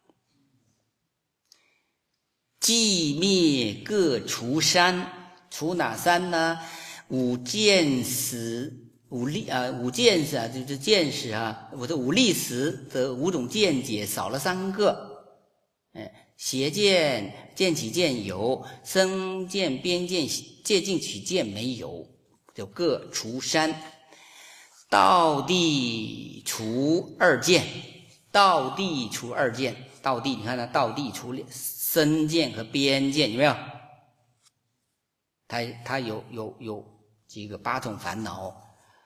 寂灭各除三，除哪3呢？五见识就是见识我的五力识的5种见解少了3个。邪见、见起见有，身见、边见、戒尽取见没有，就各除3。道地除2见，道地你看道地除身见和边见，有没有？它有几个8种烦恼。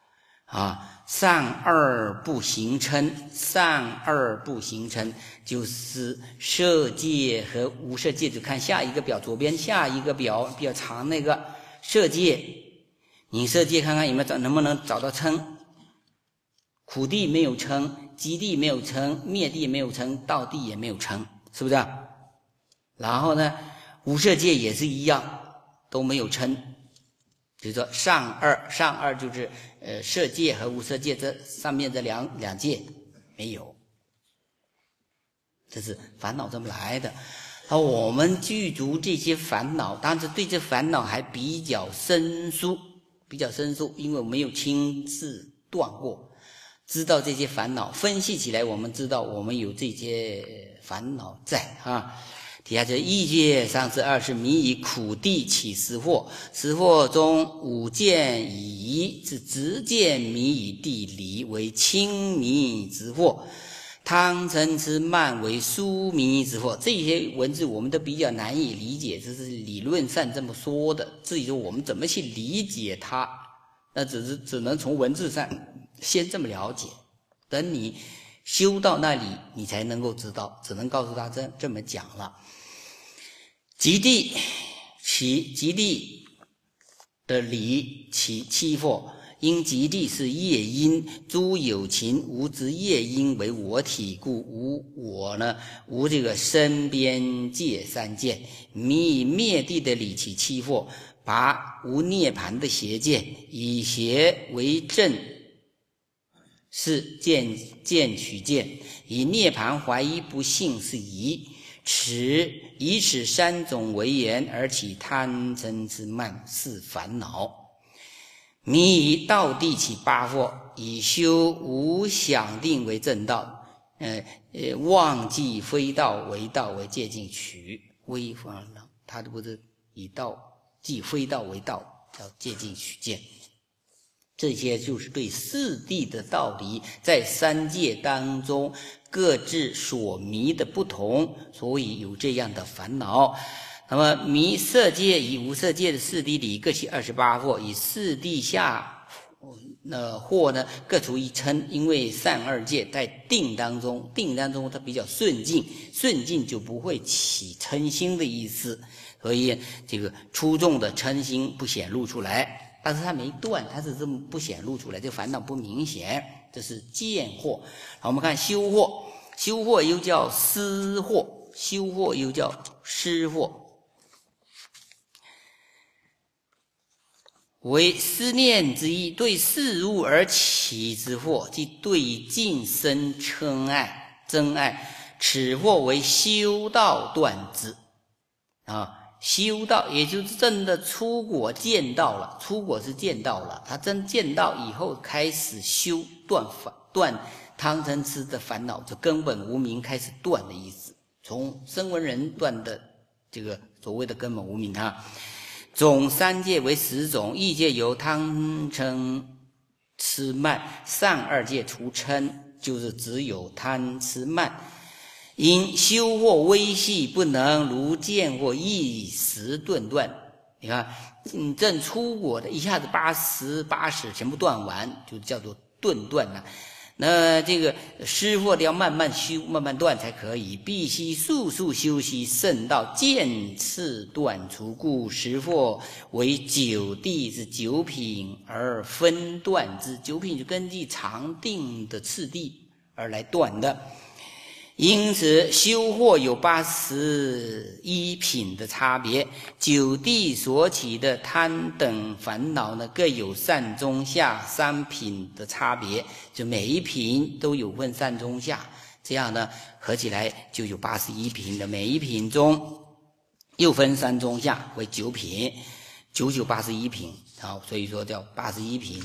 善恶不形成，善恶不形成就是色界和无色界。就看下一个表，左边下一个表比较长那个色界，你色界看看有没有能不能找到称？苦地没有称，极地没有称，灭地没有称，道地也没有称，是不是啊？然后呢，无色界也是一样，都没有称。比如说上二就是色界和无色界这上面这两界没有，这是烦恼这么来的。我们具足这些烦恼，但是对这烦恼还比较生疏，因为我没有亲自断过，知道这些烦恼，分析起来我们知道我们有这些烦恼在底下这异界上是20迷以苦地起十惑，十惑中五见疑是直见迷以地理为轻迷之惑，贪嗔痴慢为疏迷之惑。这些文字我们都比较难以理解，这是理论上这么说的，至于我们怎么去理解它，那只能从文字上先这么了解，等你修到那里你才能够知道，只能告诉他这么讲了。极地的理起七惑，因极地是业因，诸有情无知业因为我体，故无这个身边界三界。迷以灭地的理起七惑，拔无涅盘的邪见，以邪为正，是见取见，以涅盘怀疑不信是疑。以此三种为言而起贪嗔痴慢是烦恼。迷以道地起八惑，以修无想定为正道，忘记非道为道为戒禁取微烦恼，他不是以道即非道为道，叫戒禁取见。这些就是对四谛的道理在三界当中各自所迷的不同，所以有这样的烦恼。那么迷色界与无色界的四谛里各起28惑，以四谛下惑呢各除一称，因为善二界在定当中它比较顺境就不会起嗔心的意思，所以这个出众的嗔心不显露出来。但是它没断，它是这么不显露出来，这烦恼不明显，这是见惑。好，我们看修惑又叫思惑，又叫失惑，为思念之意，对事物而起之惑，即对境生嗔爱，此惑为修道断之修道也就是真的出果见道了，出果是见道了，他真见道以后开始修断贪嗔痴的烦恼，就根本无明开始断的意思，从声闻人断的这个所谓的根本无明总三界为10种，异界由贪嗔痴慢，善二界除嗔，就是只有贪痴慢。因修惑微细，不能如见惑一时顿断。你看正出果的一下子80全部断完，就叫做顿断了。那这个失惑的要慢慢修慢慢断才可以，必须速修习圣道，渐次断除，故识惑为9谛是9品而分断之。9品就根据常定的次第而来断的。因此修惑有81品的差别，9谛所起的贪等烦恼呢，各有上中下3品的差别，就每一品都有分上中下，这样呢合起来就有81品的，每一品中又分上中下为9品，981品，所以说叫81品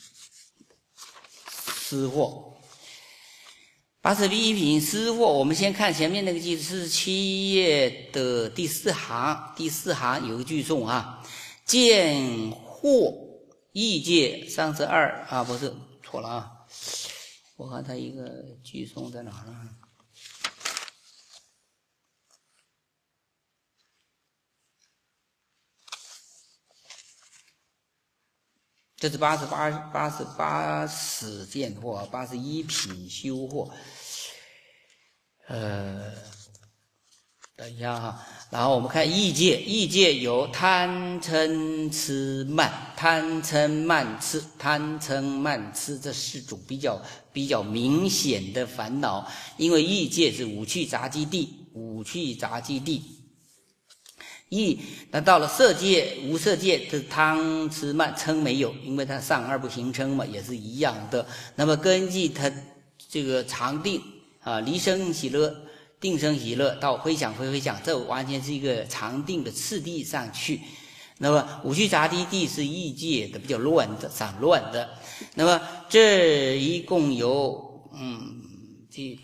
思惑。81品思惑，我们先看前面那个句子，47页的第4行有个句诵见惑异界32不是错了我看它一个句诵在哪呢？ 这是88始见惑，81品修惑。等一下哈，然后我们看意界，意界有贪嗔痴慢，贪嗔慢痴，贪嗔慢痴这4种比较明显的烦恼，因为意界是五趣杂基地，五趣杂基地。那到了色界、无色界，这贪痴慢嗔没有，因为它上二不行嗔嘛，也是一样的。那么根据它这个常定啊，离生喜乐。定生喜乐到回想回想，这完全是一个常定的次第上去。那么五趣杂基地是意界的比较乱的、散乱的。那么这一共有这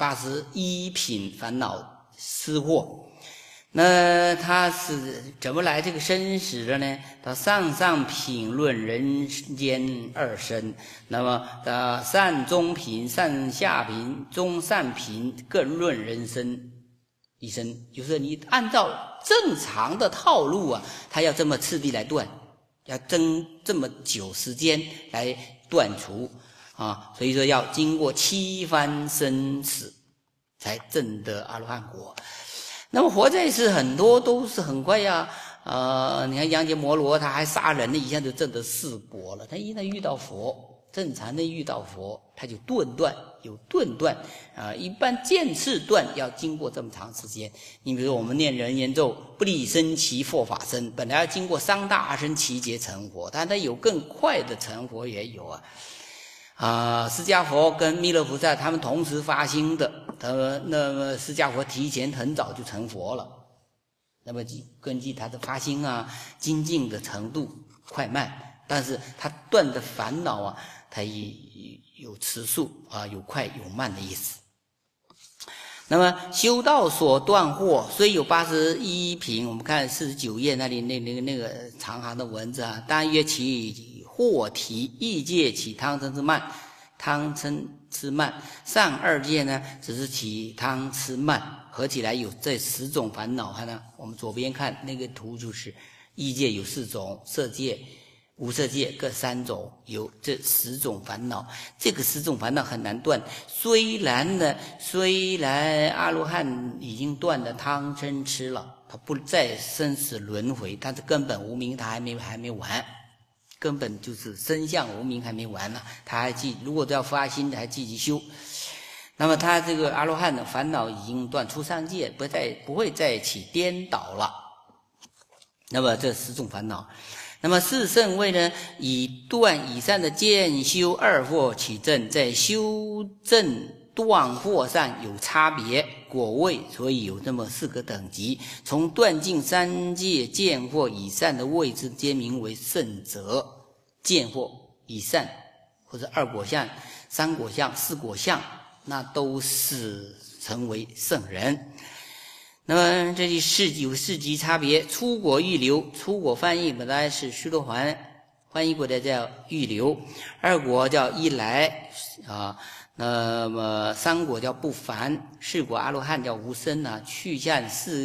81品烦恼思惑。那它是怎么来这个生死的呢？到上品论人间二生，那么上中品、上下品、中上品更论人生一生，就是你按照正常的套路啊，它要这么次第来断，要争这么久时间来断除啊，所以说要经过7番生死才证得阿罗汉果。那么活在世很多都是很快呀，你看央揭摩罗他还杀人呢，一下就证得4果了。他一旦遇到佛，正常的遇到佛，他就有顿断啊。一般渐次断要经过这么长时间。你比如说我们念人言咒，不离生其佛法身，本来要经过3大阿僧祇劫成佛，但他有更快的成佛也有啊。释迦佛跟弥勒菩萨他们同时发心的，那么释迦佛提前很早就成佛了。那么根据他的发心啊、精进的程度快慢，但是他断的烦恼啊，他也有次数啊，有快有慢的意思。那么修道所断惑虽有81品，我们看49页那里那个长行的文字啊，但约其惑题意界起贪嗔痴慢，贪嗔痴慢上2界呢只是起贪痴慢，合起来有这10种烦恼。看呢，我们左边看那个图，就是意界有4种，色界、无色界各3种，有这10种烦恼。这个10种烦恼很难断，虽然阿罗汉已经断了贪嗔痴了，他不再生死轮回，但是根本无明他还没完，根本就是身相无明还没完呢，他还如果要发心的还继续修。那么他这个阿罗汉的烦恼已经断出3界，不会再起颠倒了。那么这10种烦恼，那么四圣位呢，以断以上的见修2惑起证，在修正断惑上有差别果位，所以有这么4个等级。从断尽3界见惑以上的位置，皆名为圣者。见惑以上或者2果相、3果相、4果相，那都是成为圣人。那么这里有4级差别，出果预流，出果翻译本来是须陀洹翻译过来叫预流，2果叫一来啊，那么3果叫不凡，4果阿罗汉叫无生啊。去向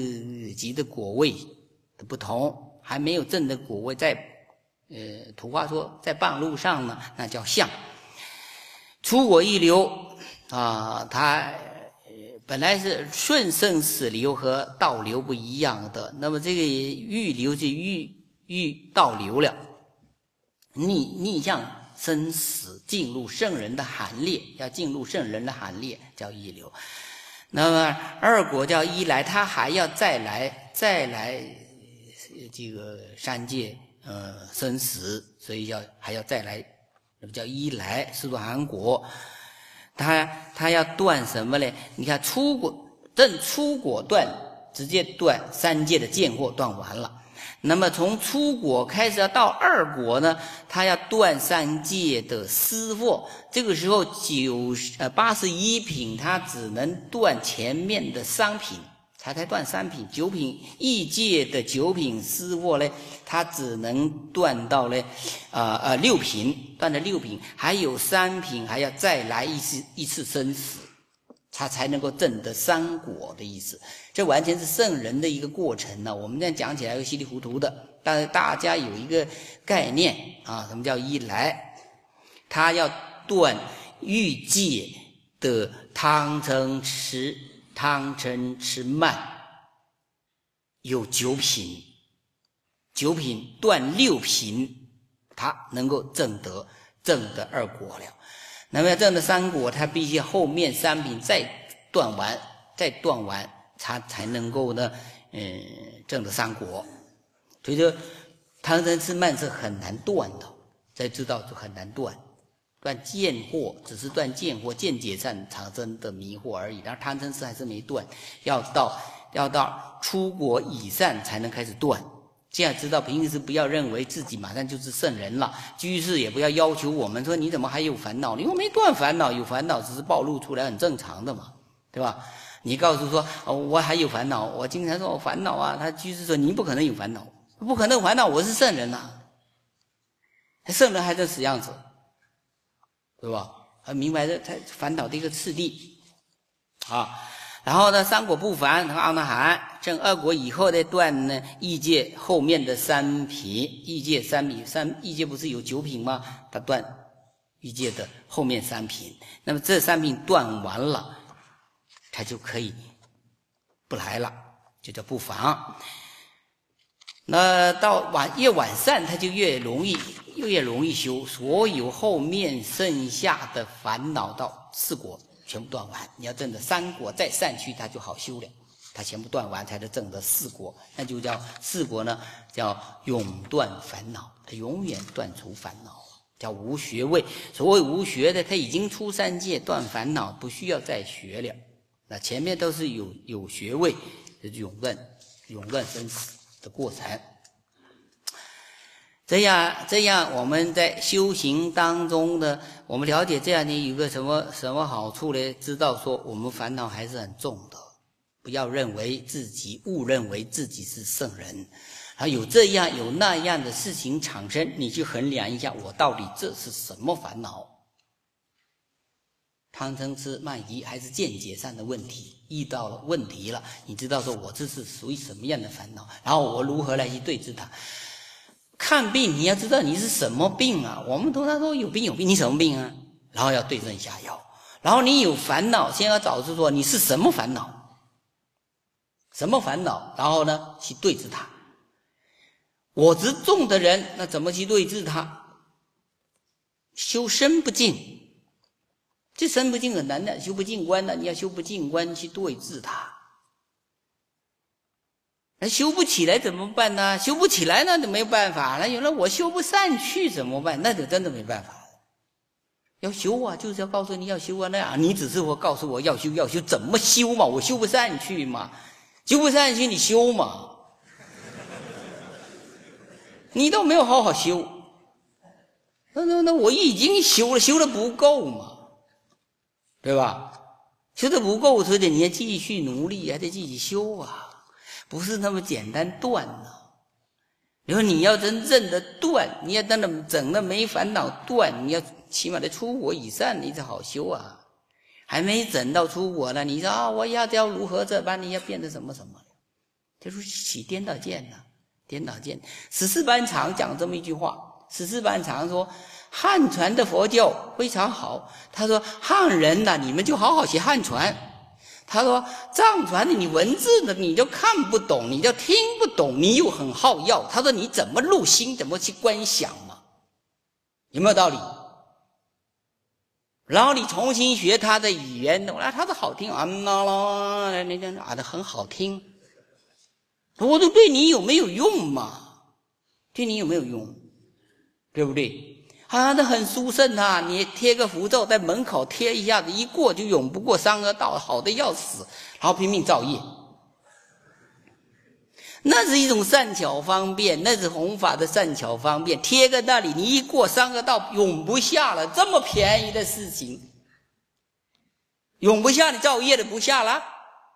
4级的果位的不同，还没有证的果位，在土话说在半路上呢，那叫相。出果预流啊，它本来是顺生死流和倒流不一样的，那么这个预流是预倒流了，逆向生死进入圣人的行列，要进入圣人的行列叫预流。那么2果叫一来，他还要再来这个3界生死，所以还要再来，那么叫一来是说韩国。他要断什么呢？你看出果断，直接断3界的见惑断完了。那么从出果开始要到2果呢，他要断3界的思惑。这个时候81品他只能断前面的3品，才断3品。9品意界的9品思惑呢，他只能断到呢6品，断了6品，还有3品还要再来一次生死。 他才能够证得三果的意思。这完全是圣人的一个过程呢。我们这样讲起来又稀里糊涂的，但是大家有一个概念啊，什么叫一来？他要断欲界的贪嗔痴慢，有9品，9品断6品，他能够证得2果了。那么要证得3果，他必须后面3品再断完，他才能够呢，证得3果。所以说，贪嗔痴慢是很难断的，才知道就很难断。断见惑只是断见惑，见解上产生的迷惑而已。然后贪嗔痴还是没断，要到出果以上才能开始断。这样知道平时不要认为自己马上就是圣人了，居士也不要要求我们说你怎么还有烦恼？因为没断烦恼，有烦恼只是暴露出来，很正常的嘛，对吧？你告诉说我还有烦恼，我经常说我烦恼啊，他居士说你不可能有烦恼，不可能有烦恼，我是圣人啊，圣人还这死样子，对吧？很明白这他烦恼的一个次第啊。然后呢，3果不凡和阿那含证2果以后再断呢异界后面的3品，异界3品，异界不是有9品吗？他断异界的后面3品，那么这3品断完了，他就可以不来了，就叫不妨。那到越完善，他就越容易修，所有后面剩下的烦恼到4果全部断完，你要证得3果再上去，它就好修了。它全部断完才能证得4果，那就叫4果呢，叫永断烦恼，它永远断除烦恼，叫无学位。所谓无学的，他已经出3界断烦恼，不需要再学了。那前面都是有学位，就是永断生死的过程。这样我们在修行当中呢，我们了解这样的有个什么好处呢？知道说我们烦恼还是很重的，不要误认为自己是圣人，有这样有那样的事情产生，你去衡量一下，我到底这是什么烦恼？贪嗔痴慢疑还是见解上的问题？遇到了问题了，你知道说我这是属于什么样的烦恼，然后我如何来去对治它？看病你要知道你是什么病啊，我们通常说有病，你什么病啊？然后要对症下药。然后你有烦恼，先要找出说你是什么烦恼，然后呢去对治它。我执重的人，那怎么去对治它？修身不净，这身不净很难的，修不净观的，你要修不净观去对治它。那修不起来怎么办呢？修不起来那就没有办法了。有了我修不上去怎么办？那就真的没办法了。要修啊，就是要告诉你要修啊，那样你只是告诉我要修，怎么修嘛？我修不上去嘛，修不上去你修嘛？你都没有好好修，那我已经修了，修的不够嘛，对吧？修的不够，所以你要继续努力，还得继续修啊。不是那么简单断了。如果你要真正的断，你要真的整的没烦恼断，你要起码得出我以上，你才好修啊。还没整到出我呢，你说我要如何这般，你要变成什么，就是起颠倒见了。颠倒见，十四班常讲这么一句话，十四班常说汉传的佛教非常好，他说汉人你们就好好学汉传。他说藏传的你文字的你就看不懂，你就听不懂，你又很好药，他说你怎么入心，怎么去观想嘛？有没有道理？然后你重新学他的语言，他的好听很好听，我说对你有没有用嘛？对你有没有用？对不对？那很殊胜啊！你贴个符咒在门口贴一下子，一过就永不过三恶道，好的要死，然后拼命造业。那是一种善巧方便，那是弘法的善巧方便。贴个那里，你一过三恶道，永不下了。这么便宜的事情，永不下，你造业的不下了。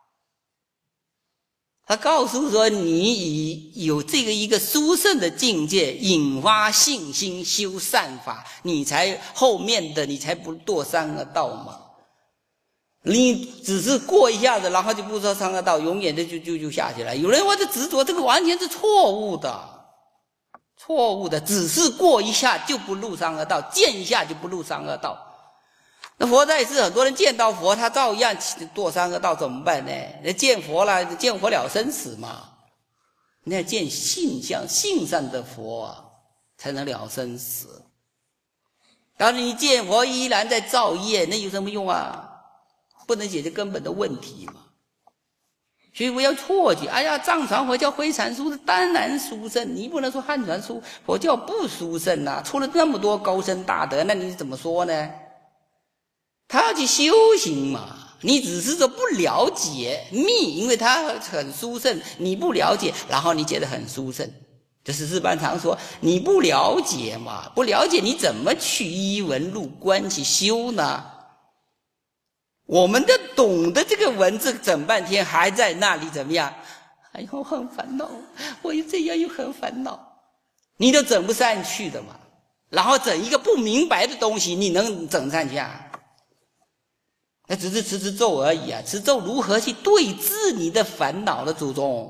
他告诉说，你有这个一个殊胜的境界，引发信心，修善法，你才后面的你才不堕三恶道嘛。 你只是过一下子，然后就不说上个道，永远的就下去了。有人我的执着，这个完全是错误的，错误的，只是过一下就不入三恶道，见一下就不入三恶道。那佛在世，很多人见到佛，他照样堕三恶道，怎么办呢？那见佛了，见佛了生死嘛。你要见性相，性上的佛啊，才能了生死。当然你见佛依然在造业，那有什么用啊？不能解决根本的问题嘛。所以不要错觉，哎呀，藏传佛教非常殊胜，当然殊胜，你不能说汉传佛教不殊胜啊，出了那么多高僧大德，那你怎么说呢？他要去修行嘛，你只是说不了解密，因为他很殊胜，你不了解，然后你觉得很殊胜。这是日班常说，你不了解嘛，不了解你怎么去依文入观去修呢？我们的懂得这个文字整半天，还在那里怎么样？哎呦，很烦恼，我又这样又很烦恼，你都整不上去的嘛。然后整一个不明白的东西，你能整上去啊？那只是持咒而已啊！持咒如何去对治你的烦恼的祖宗？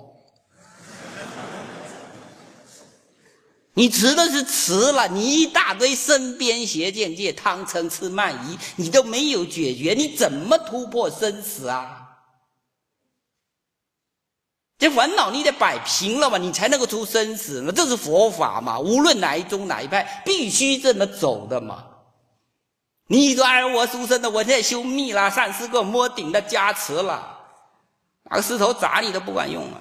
你持的是持了，你一大堆身边邪见界、贪嗔痴慢疑，你都没有解决，你怎么突破生死啊？这烦恼你得摆平了嘛，你才能够出生死嘛，这是佛法嘛，无论哪一宗哪一派，必须这么走的嘛。你说哎，我出生的，我现在修密啦，上师给我摸顶的加持了，拿个石头砸你都不管用啊！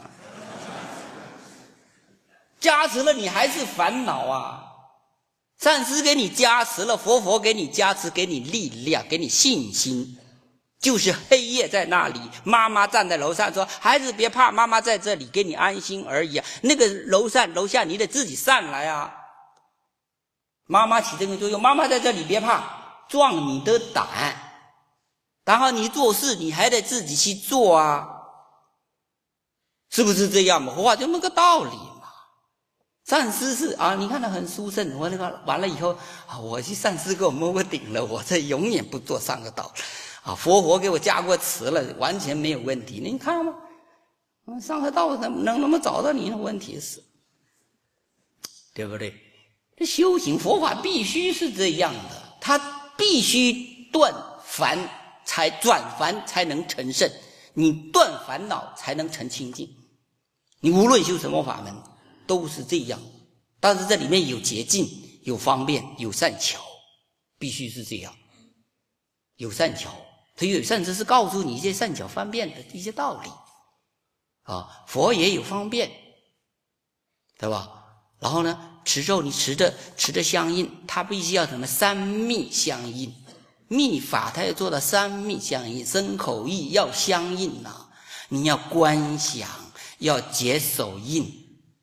加持了你还是烦恼啊！上师给你加持了，佛给你加持，给你力量，给你信心，就是黑夜在那里，妈妈站在楼上说：“孩子别怕，妈妈在这里，给你安心而已啊。”那个楼上楼下你得自己上来啊！妈妈起这个作用，妈妈在这里别怕，壮你的胆，然后你做事你还得自己去做啊，是不是这样嘛？佛法就那个道理嘛。上师是啊，你看他很殊胜，我那个完了以后啊，我去上师给我摸过顶了，我这永远不做上个道啊，佛给我加过持了，完全没有问题。你看嘛，上个道能不能找到你的问题是，对不对？这修行佛法必须是这样的，它必须断烦才转烦才能成圣，你断烦恼才能成清净。你无论修什么法门都是这样，但是这里面有捷径，有方便，有善巧，必须是这样。有善巧，他有善知识告诉你一些善巧方便的一些道理啊，佛也有方便，对吧？然后呢，持咒你持着相应，它必须要什么三密相应，密法它要做到三密相应，身口意要相应啊，你要观想，要结手印。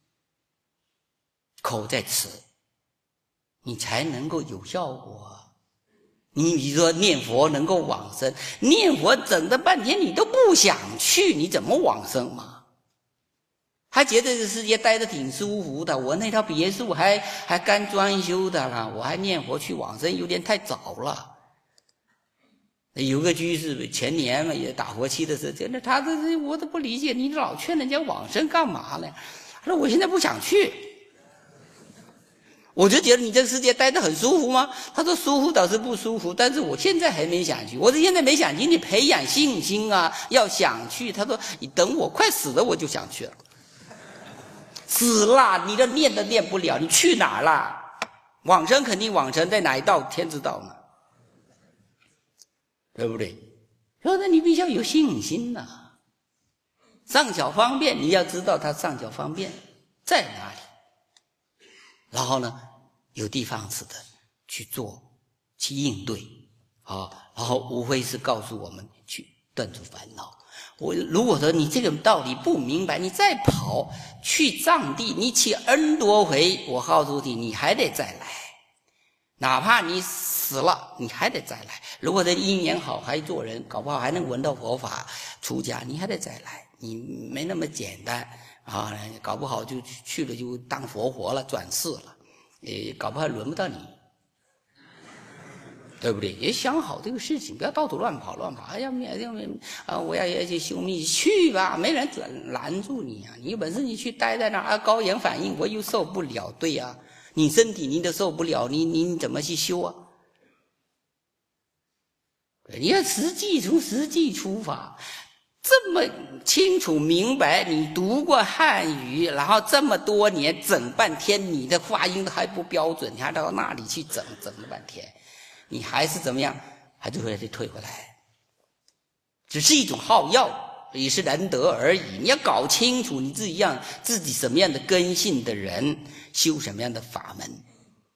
口在持，你才能够有效果。你比如说念佛能够往生，念佛整了半天你都不想去，你怎么往生嘛？还觉得这世界待得挺舒服的，我那套别墅还刚装修的啦，我还念佛去往生有点太早了。有个居士前年嘛也打佛七的时候，真的他这我都不理解，你老劝人家往生干嘛呢？他说我现在不想去。我就觉得你这个世界待得很舒服吗？他说舒服倒是不舒服，但是我现在还没想去。我说现在没想去，你培养信心啊，要想去。他说你等我快死了我就想去了。死了你都念都念不了，你去哪儿了？往生肯定往生，在哪一道天知道呢？对不对？所以你必须要有信心啊。上巧方便你要知道它上巧方便在哪里，然后呢，有的放矢的去做，去应对啊，然后无非是告诉我们去断除烦恼。如果说你这个道理不明白，你再跑去藏地，你去 N 多回，我告诉你，你还得再来，哪怕你死了，你还得再来。如果这因缘好，还做人，搞不好还能闻到佛法，出家，你还得再来，你没那么简单。啊，搞不好就去了就当活了，转世了，搞不好轮不到你， 对不对？也想好这个事情，不要到处乱跑。哎呀，我要去修密，去吧，没人拦住你啊！你有本事你去待在那儿啊，高原反应我又受不了，对呀、你身体你都受不了，你怎么去修啊？你要从实际出发。这么清楚明白，你读过汉语，然后这么多年整半天，你的发音都还不标准，你还到那里去整了半天，你还是怎么样？还是会退回来，只是一种好药，也是难得而已。你要搞清楚你自己什么样的根性的人，修什么样的法门。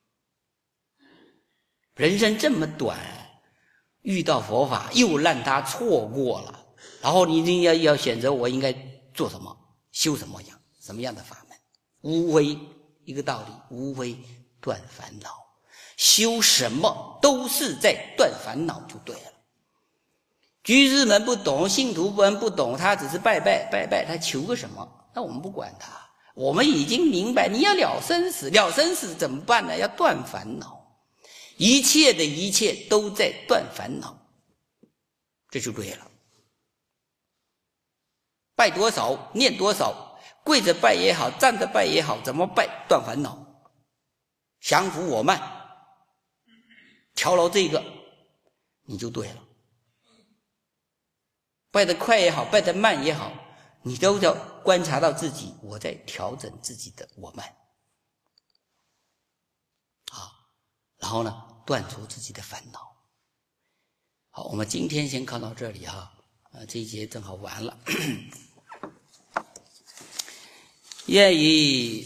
人生这么短，遇到佛法又让他错过了。然后你一定要选择我应该做什么，修什么样的法门，无非一个道理，无非断烦恼。修什么都是在断烦恼就对了。居士们不懂，信徒们不懂，他只是拜拜，他求个什么？那我们不管他，我们已经明白，你要了生死怎么办呢？要断烦恼，一切都在断烦恼，这就对了。拜多少，念多少，跪着拜也好，站着拜也好，怎么拜？断烦恼，降伏我慢，调牢这个，你就对了。拜得快也好，拜得慢也好，你都要观察到自己，我在调整自己的我慢，然后呢，断除自己的烦恼。好，我们今天先看到这里这一节正好完了。愿以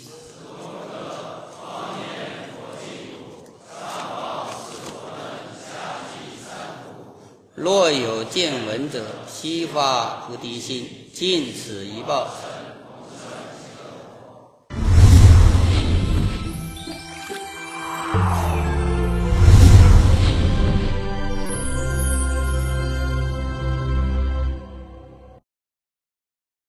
若有见闻者，悉发菩提心，尽此一报。